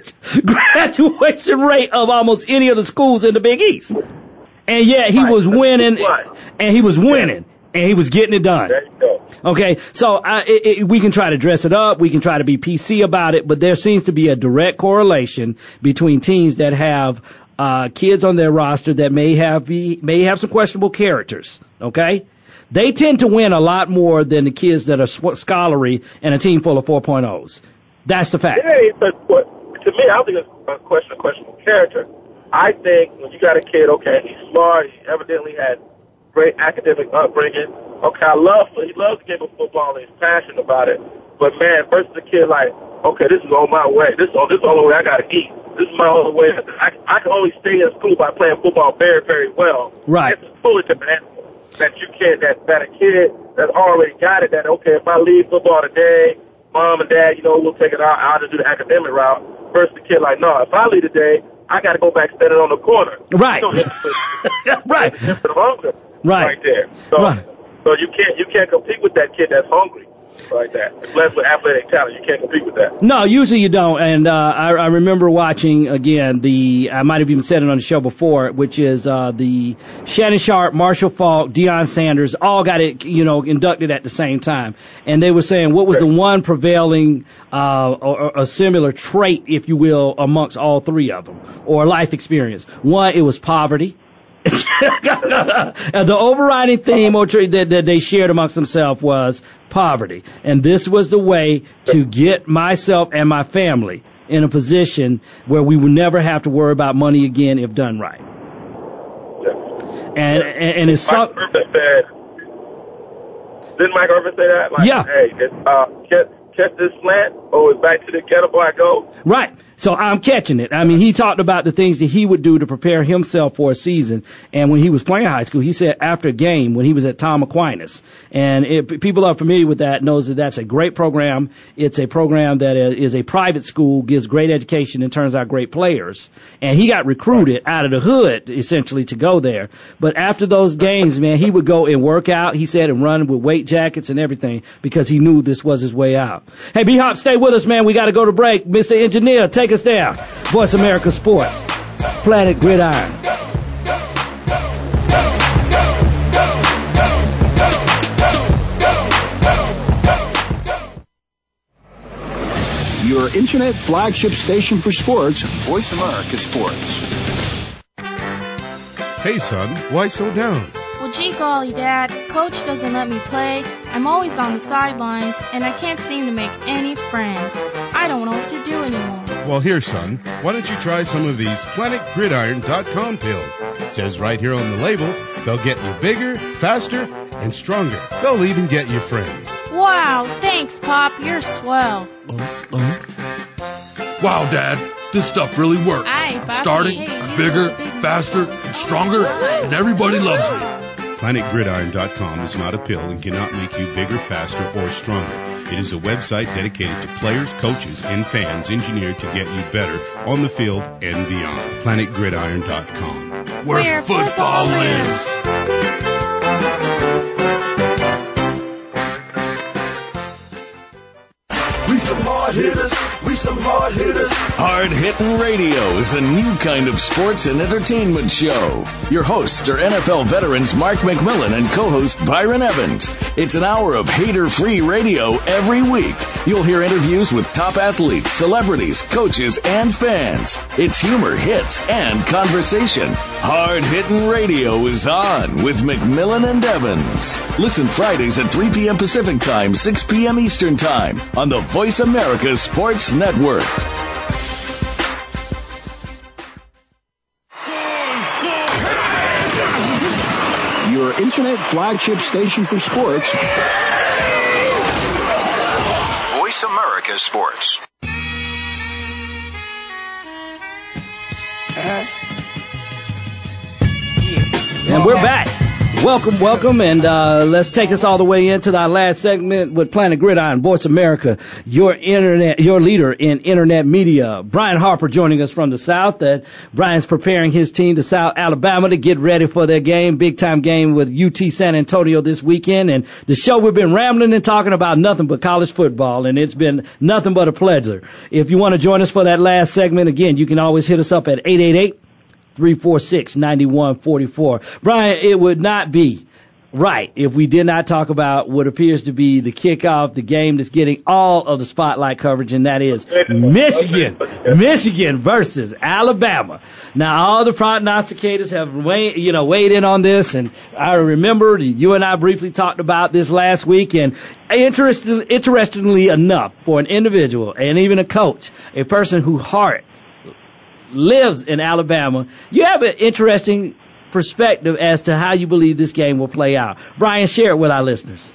graduation rate of almost any of the schools in the Big East. And yet he right. was winning, right. and he was winning, and he was getting it done. There you go. Okay, so uh, it, it, we can try to dress it up, we can try to be P C about it, but there seems to be a direct correlation between teams that have uh kids on their roster that may have be, may have some questionable characters. Okay, they tend to win a lot more than the kids that are sw- scholarly and a team full of four point ohs. That's the fact. It ain't, but, but to me, I don't think it's a question of questionable character. I think when you got a kid, okay, he's smart, he evidently had great academic upbringing. Okay, I love, he loves the game of football and he's passionate about it. But man, versus the kid like, okay, this is on my way. This is this is the only way I gotta eat. This is my only way. I, I can only stay in school by playing football very, very well. Right. It's a fully different animal. That you can't, that, that a kid that's already got it, that okay, if I leave football today, mom and dad, you know, we'll take it out, I'll just do the academic route. Versus the kid like, no, if I leave today, I gotta go back standing on the corner. Right. You know, it's, right. It's just the hunger. Right. Right there. So, right. So you can't you can't compete with that kid that's hungry like that. Unless with athletic talent, you can't compete with that. No, usually you don't. And uh, I, I remember watching again the I might have even said it on the show before, which is uh, the Shannon Sharp, Marshall Faulk, Deion Sanders all got it, you know, inducted at the same time. And they were saying what was the one prevailing uh, or, or a similar trait, if you will, amongst all three of them, or life experience. One, it was poverty. The overriding theme or trait that, that they shared amongst themselves was poverty. And this was the way to get myself and my family in a position where we would never have to worry about money again if done right. And, and, and it's something. Didn't Mike Irvin say that? Like, yeah. Hey, it's, uh, kids, catch this slant, or it's back to the ghetto boy I go. Right. So I'm catching it. I mean, he talked about the things that he would do to prepare himself for a season. And when he was playing high school, he said after a game when he was at Tom Aquinas. And if people are familiar with that, knows that that's a great program. It's a program that is a private school, gives great education and turns out great players. And he got recruited out of the hood, essentially, to go there. But after those games, man, he would go and work out, he said, and run with weight jackets and everything because he knew this was his way out. Hey, B-Hop, stay with us, man. We got to go to break. Mister Engineer, take us there. Voice America Sports, Planet Gridiron. Your internet flagship station for sports, Voice America Sports. Hey, son, why so down? Well, gee golly, Dad, Coach doesn't let me play. I'm always on the sidelines, and I can't seem to make any friends. I don't know what to do anymore. Well, here, son, why don't you try some of these Planet Gridiron dot com pills? It says right here on the label, they'll get you bigger, faster, and stronger. They'll even get you friends. Wow, thanks, Pop. You're swell. Wow, Dad, this stuff really works. Aye, I'm Bobby. starting, Hey, I'm you bigger, little big faster, and stronger, and everybody loves me. Planet Gridiron dot com is not a pill and cannot make you bigger, faster, or stronger. It is a website dedicated to players, coaches, and fans engineered to get you better on the field and beyond. Planet Gridiron dot com. Where, Where football, football lives. We some hard hitters. We some hard hitters. Hard Hittin' Radio is a new kind of sports and entertainment show. Your hosts are N F L veterans Mark McMillan and co-host Byron Evans. It's an hour of hater-free radio every week. You'll hear interviews with top athletes, celebrities, coaches, and fans. It's humor, hits, and conversation. Hard Hittin' Radio is on with McMillan and Evans. Listen Fridays at three p.m. Pacific Time, six p.m. Eastern Time on the Voice America Sports Network. Your internet flagship station for sports. Voice America Sports. And we're back. Welcome, welcome, and uh let's take us all the way into our last segment with Planet Gridiron, Voice America, your internet, your leader in internet media. Brian Harper joining us from the South. That Brian's preparing his team to South Alabama to get ready for their game, big time game with U T San Antonio this weekend. And the show, we've been rambling and talking about nothing but college football, and it's been nothing but a pleasure. If you want to join us for that last segment, again, you can always hit us up at eight eight eight, three four six, nine one four four. Brian, it would not be right if we did not talk about what appears to be the kickoff, the game that's getting all of the spotlight coverage, and that is Michigan. Michigan versus Alabama. Now, all the prognosticators have weighed, you know, weighed in on this, and I remember you and I briefly talked about this last week, and interesting, interestingly enough, for an individual and even a coach, a person who heart lives in Alabama, you have an interesting perspective as to how you believe this game will play out. Brian, share it with our listeners.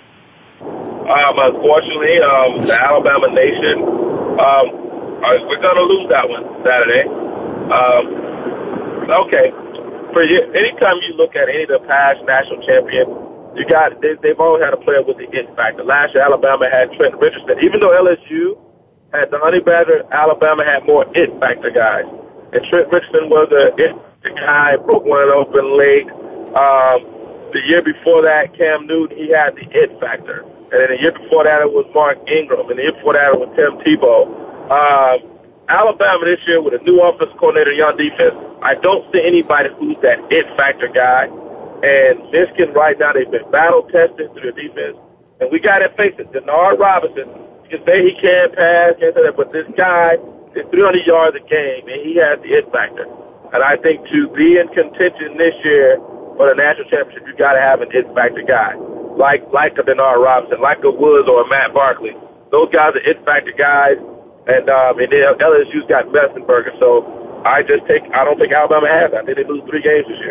Um, unfortunately, um, the Alabama Nation, um, are, we're going to lose that one Saturday. Um, okay. For you, anytime you look at any of the past national champions, you got they, they've always had a player with the it factor. Last year, Alabama had Trent Richardson. Even though L S U had the Honey Badger, Alabama had more it factor guys. And Trent Richardson was a it guy, broke one open leg. Um, the year before that, Cam Newton, he had the it factor. And then the year before that, it was Mark Ingram. And the year before that, it was Tim Tebow. Um, Alabama this year with a new offensive coordinator, young defense, I don't see anybody who's that it factor guy. And Michigan right now, they've been battle tested through the defense. And we got to face it. Denard Robinson, you can say he can't pass, can't say that, but this guy is three hundred yards a game, and he has the it factor. And I think to be in contention this year for the national championship, you got to have an it factor guy, like like a Denard Robinson, like a Woods or a Matt Barkley. Those guys are it factor guys, and um, and then L S U's got Messenberger. So I just take I don't think Alabama has that. I think they lose three games this year.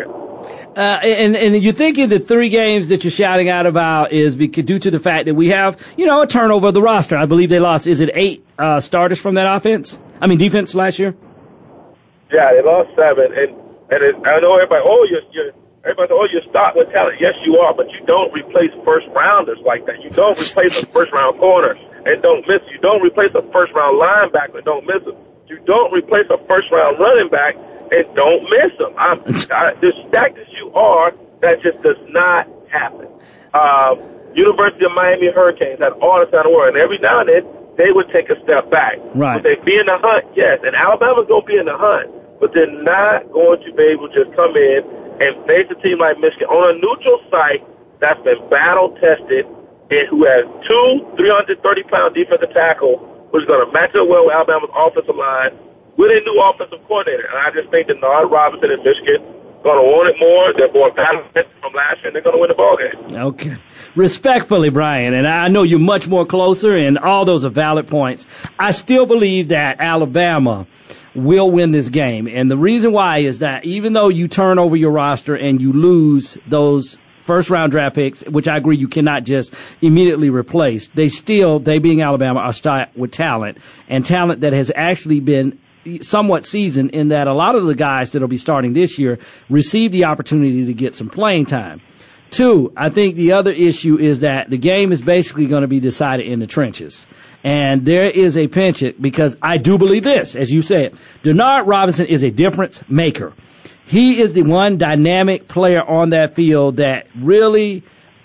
Uh, and, and you're thinking the three games that you're shouting out about is because, due to the fact that we have, you know, a turnover of the roster. I believe they lost, is it eight uh, starters from that offense? I mean, defense last year? Yeah, they lost seven. And, and it, I know everybody, oh, you're, you're, everybody, oh, you're starting with talent. Yes, you are, but you don't replace first-rounders like that. You don't replace a first-round corner and don't miss. You don't replace a first-round linebacker and don't miss them. You don't replace a first-round running back and don't miss them. I'm, I, as stacked as you are, that just does not happen. Um, University of Miami Hurricanes had all the time in the world, and every now and then they would take a step back. Right. Would they be in the hunt? Yes, and Alabama's going to be in the hunt, but they're not going to be able to just come in and face a team like Michigan on a neutral site that's been battle-tested and who has two three hundred thirty pound defensive tackle, which is going to match up well with Alabama's offensive line, with a new offensive coordinator. And I just think that Denard Robinson and Michigan going to want it more. They're more battle-tested from last year, and they're going to win the ballgame. Okay. Respectfully, Brian, and I know you're much more closer, and all those are valid points. I still believe that Alabama will win this game. And the reason why is that even though you turn over your roster and you lose those first-round draft picks, which I agree you cannot just immediately replace, they still, they being Alabama, are stacked with talent, and talent that has actually been somewhat seasoned in that a lot of the guys that will be starting this year receive the opportunity to get some playing time. Two, I think the other issue is that the game is basically going to be decided in the trenches. And there is a penchant, because I do believe this, as you said, Denard Robinson is a difference maker. He is the one dynamic player on that field that really,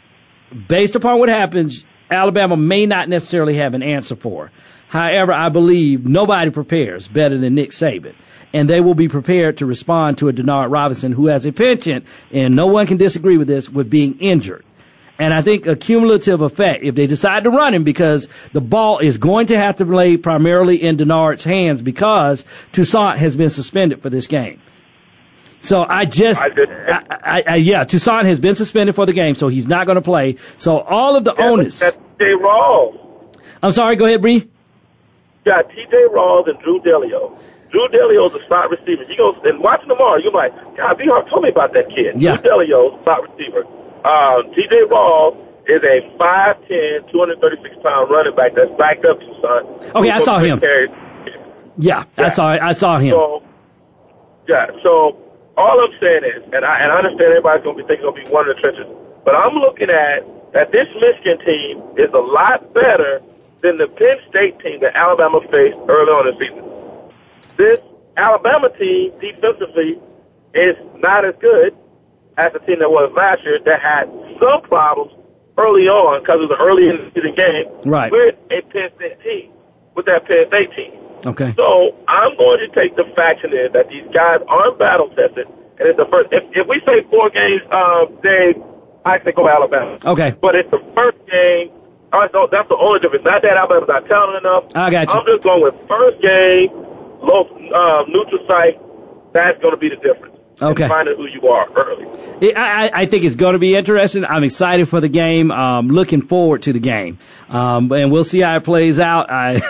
based upon what happens, Alabama may not necessarily have an answer for. However, I believe nobody prepares better than Nick Saban, and they will be prepared to respond to a Denard Robinson who has a penchant, and no one can disagree with this, with being injured. And I think a cumulative effect, if they decide to run him, because the ball is going to have to play primarily in Denard's hands because Toussaint has been suspended for this game. So I just, I, I, I, I, yeah, Toussaint has been suspended for the game, so he's not going to play. So all of the yeah, onus. That's T J Rawls. I'm sorry, go ahead, Bree. Got T J Rawls and Drew Delio. Drew Delio's a slot receiver. You go and watch tomorrow. You're like, God, B R told me about that kid. Yeah. Drew Delio's slot receiver. Um, T J Rawls is a five ten, two hundred thirty-six pound running back that's backed up to son. Okay, I saw him. Yeah, yeah, I saw I saw him. So, yeah, so all I'm saying is, and I, and I understand everybody's going to be thinking it's going to be one of the trenches, but I'm looking at that this Michigan team is a lot better than the Penn State team that Alabama faced early on in the season. This Alabama team defensively is not as good as the team that was last year that had some problems early on because it was an early in the season game right. with a Penn State team, with that Penn State team. Okay. So I'm going to take the faction is that these guys aren't battle tested, and it's the first. If, if we say four games, um, Dave, I say go Alabama. Okay. But it's the first game. I don't, that's the only difference. Not that Alabama's not talented enough. I got you. I'm just going with first game, low, uh, neutral site. That's going to be the difference. Okay. Finding who you are early. I, I think it's going to be interesting. I'm excited for the game. Um, looking forward to the game. Um, and we'll see how it plays out. I,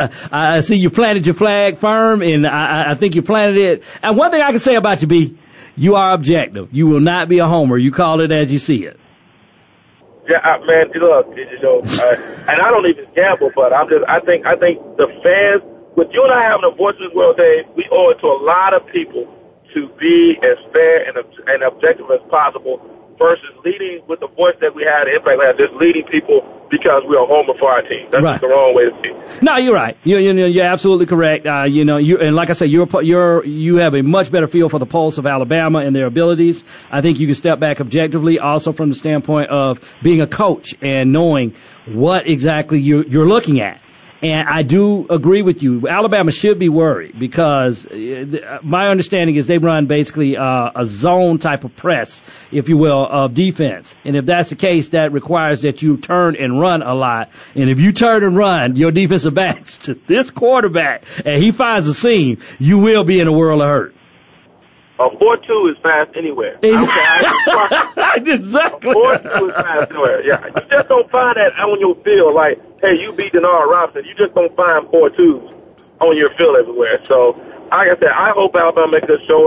I see you planted your flag firm, and I, I think you planted it. And one thing I can say about you, B, you are objective. You will not be a homer. You call it as you see it. Yeah, I, man. Look, you know, uh, and I don't even gamble, but I'm just. I think. I think the fans, with you and I having a voice in this world, Dave, we owe it to a lot of people to be as fair and, and objective as possible versus leading with the voice that we had, Impact Lab, just leading people because we're a homer for our team. That's right. The wrong way to see it. No, you're right. You, you, you're absolutely correct. Uh, you know, you and like I said, you're you're you have a much better feel for the pulse of Alabama and their abilities. I think you can step back objectively, also from the standpoint of being a coach and knowing what exactly you, you're looking at. And I do agree with you. Alabama should be worried because my understanding is they run basically uh, a zone type of press, if you will, of defense. And if that's the case, that requires that you turn and run a lot. And if you turn and run your defensive backs to this quarterback and he finds a seam, you will be in a world of hurt. A four two is fast anywhere. Okay, exactly. A four two is fast anywhere. Yeah, you just don't find that on your field. Like, hey, you beat Denard Robinson. You just don't find four twos on your field everywhere. So, like I said, I hope Alabama makes a showing.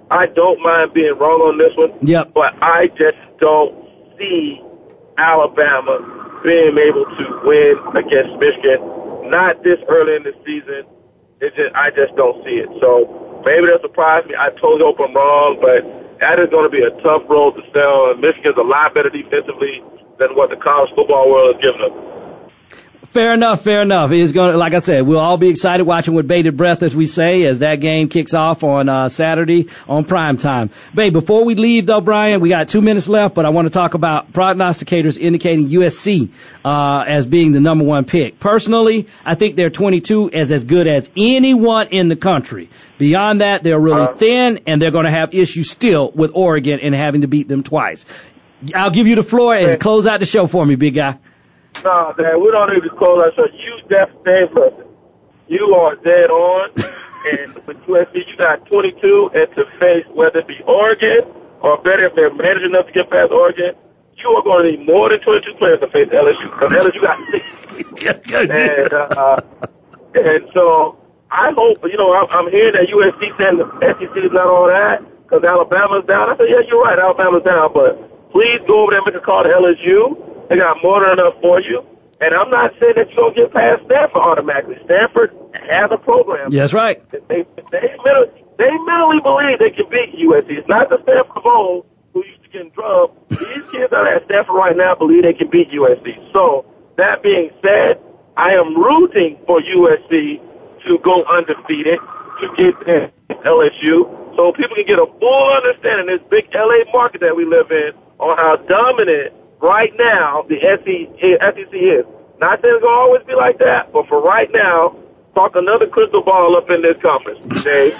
I don't mind being wrong on this one. Yep. But I just don't see Alabama being able to win against Michigan. Not this early in the season. It just, I just don't see it. So maybe they'll surprise me. I totally hope I'm wrong, but that is going to be a tough road to sell. And Michigan's a lot better defensively than what the college football world has given them. Fair enough, fair enough. It's going to, like I said, we'll all be excited watching with bated breath, as we say, as that game kicks off on uh, Saturday on prime time. Babe, before we leave, though, Brian, we got two minutes left, but I want to talk about prognosticators indicating U S C uh, as being the number one pick. Personally, I think their twenty-two is as good as anyone in the country. Beyond that, they're really uh, thin, and they're going to have issues still with Oregon and having to beat them twice. I'll give you the floor and close out the show for me, big guy. No, man, we don't need to close our show. You definitely, listen, you are dead on. And with U S C, you got twenty-two, and to face whether it be Oregon or better if they're managed enough to get past Oregon, you are going to need more than twenty-two players to face L S U. Because L S U got six. and, uh, and so I hope, you know, I'm, I'm hearing that U S C saying the S E C is not all that because Alabama's down. I said, yeah, you're right, Alabama's down, but please go over there and make a call to L S U. They got more than enough for you. And I'm not saying that you're going to get past Stanford automatically. Stanford has a program. Yeah, that's right. They, they, mentally, they mentally believe they can beat U S C. It's not the Stanford of old who used to get drugged. These kids that are at Stanford right now believe they can beat U S C. So, that being said, I am rooting for U S C to go undefeated, to get L S U, so people can get a full understanding of this big L A market that we live in on how dominant right now the S E C is. Not that it's going to always be like that, but for right now, talk another crystal ball up in this conference, Dave.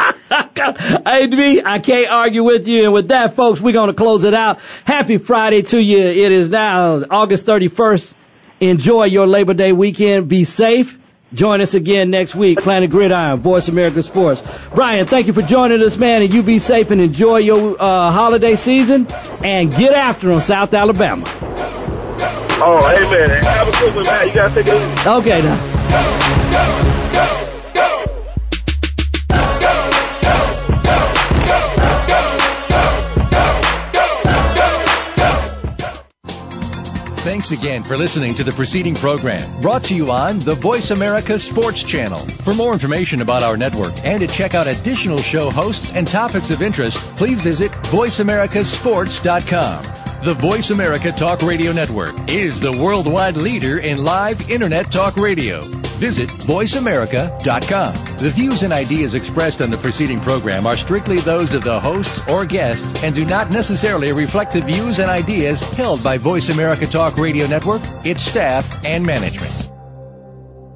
Hey, D, I can't argue with you. And with that, folks, we're going to close it out. Happy Friday to you. It is now August thirty-first. Enjoy your Labor Day weekend. Be safe. Join us again next week. Planet Gridiron, Voice America Sports. Brian, thank you for joining us, man, and you be safe and enjoy your uh, holiday season. And get after them, South Alabama. Oh, hey, man. Have a good one, man. You got to take it easy. Okay, now. Thanks again for listening to the preceding program, brought to you on the Voice America Sports Channel. For more information about our network and to check out additional show hosts and topics of interest, please visit voice america sports dot com. The Voice America Talk Radio Network is the worldwide leader in live Internet talk radio. Visit voice america dot com. The views and ideas expressed on the preceding program are strictly those of the hosts or guests and do not necessarily reflect the views and ideas held by Voice America Talk Radio Network, its staff, and management.